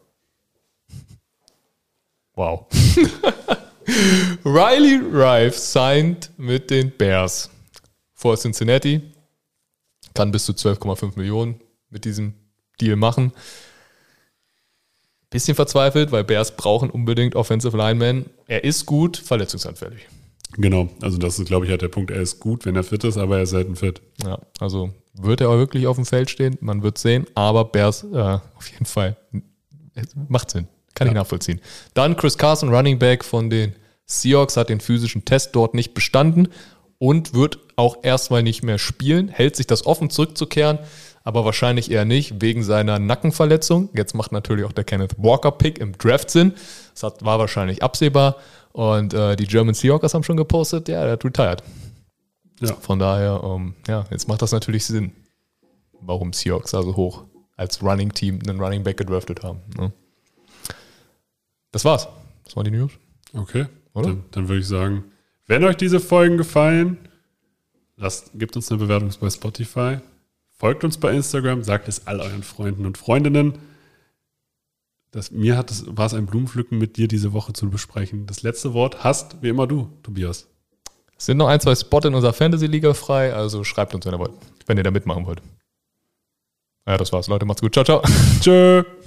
Wow. Riley Rife signed mit den Bears vor Cincinnati. Kann bis zu 12,5 Millionen mit diesem Deal machen. Bisschen verzweifelt, weil Bears brauchen unbedingt Offensive Linemen. Er ist gut, verletzungsanfällig. Genau, also das ist, glaube ich, halt der Punkt. Er ist gut, wenn er fit ist, aber er ist selten fit. Ja, also wird er auch wirklich auf dem Feld stehen? Man wird sehen, aber Bears auf jeden Fall macht Sinn. Kann ich nachvollziehen. Dann Chris Carson, Running Back von den Seahawks, hat den physischen Test dort nicht bestanden und wird auch erstmal nicht mehr spielen. Hält sich das offen, zurückzukehren, aber wahrscheinlich eher nicht, wegen seiner Nackenverletzung. Jetzt macht natürlich auch der Kenneth Walker-Pick im Draft Sinn. Das war wahrscheinlich absehbar. Und die German Seahawks haben schon gepostet, ja, der hat retired. Ja. Von daher, jetzt macht das natürlich Sinn, warum Seahawks also hoch als Running-Team einen Running Back gedraftet haben. Ne? Das war's. Das waren die News. Okay, Oder? Dann würde ich sagen, wenn euch diese Folgen gefallen, gebt uns eine Bewertung bei Spotify, folgt uns bei Instagram, sagt es all euren Freunden und Freundinnen. War es ein Blumenpflücken mit dir diese Woche zu besprechen. Das letzte Wort hast wie immer du, Tobias. Es sind noch 1, 2 Spots in unserer Fantasy-Liga frei, also schreibt uns, wenn ihr wollt, wenn ihr da mitmachen wollt. Ja, das war's, Leute. Macht's gut. Ciao, ciao. Tschö.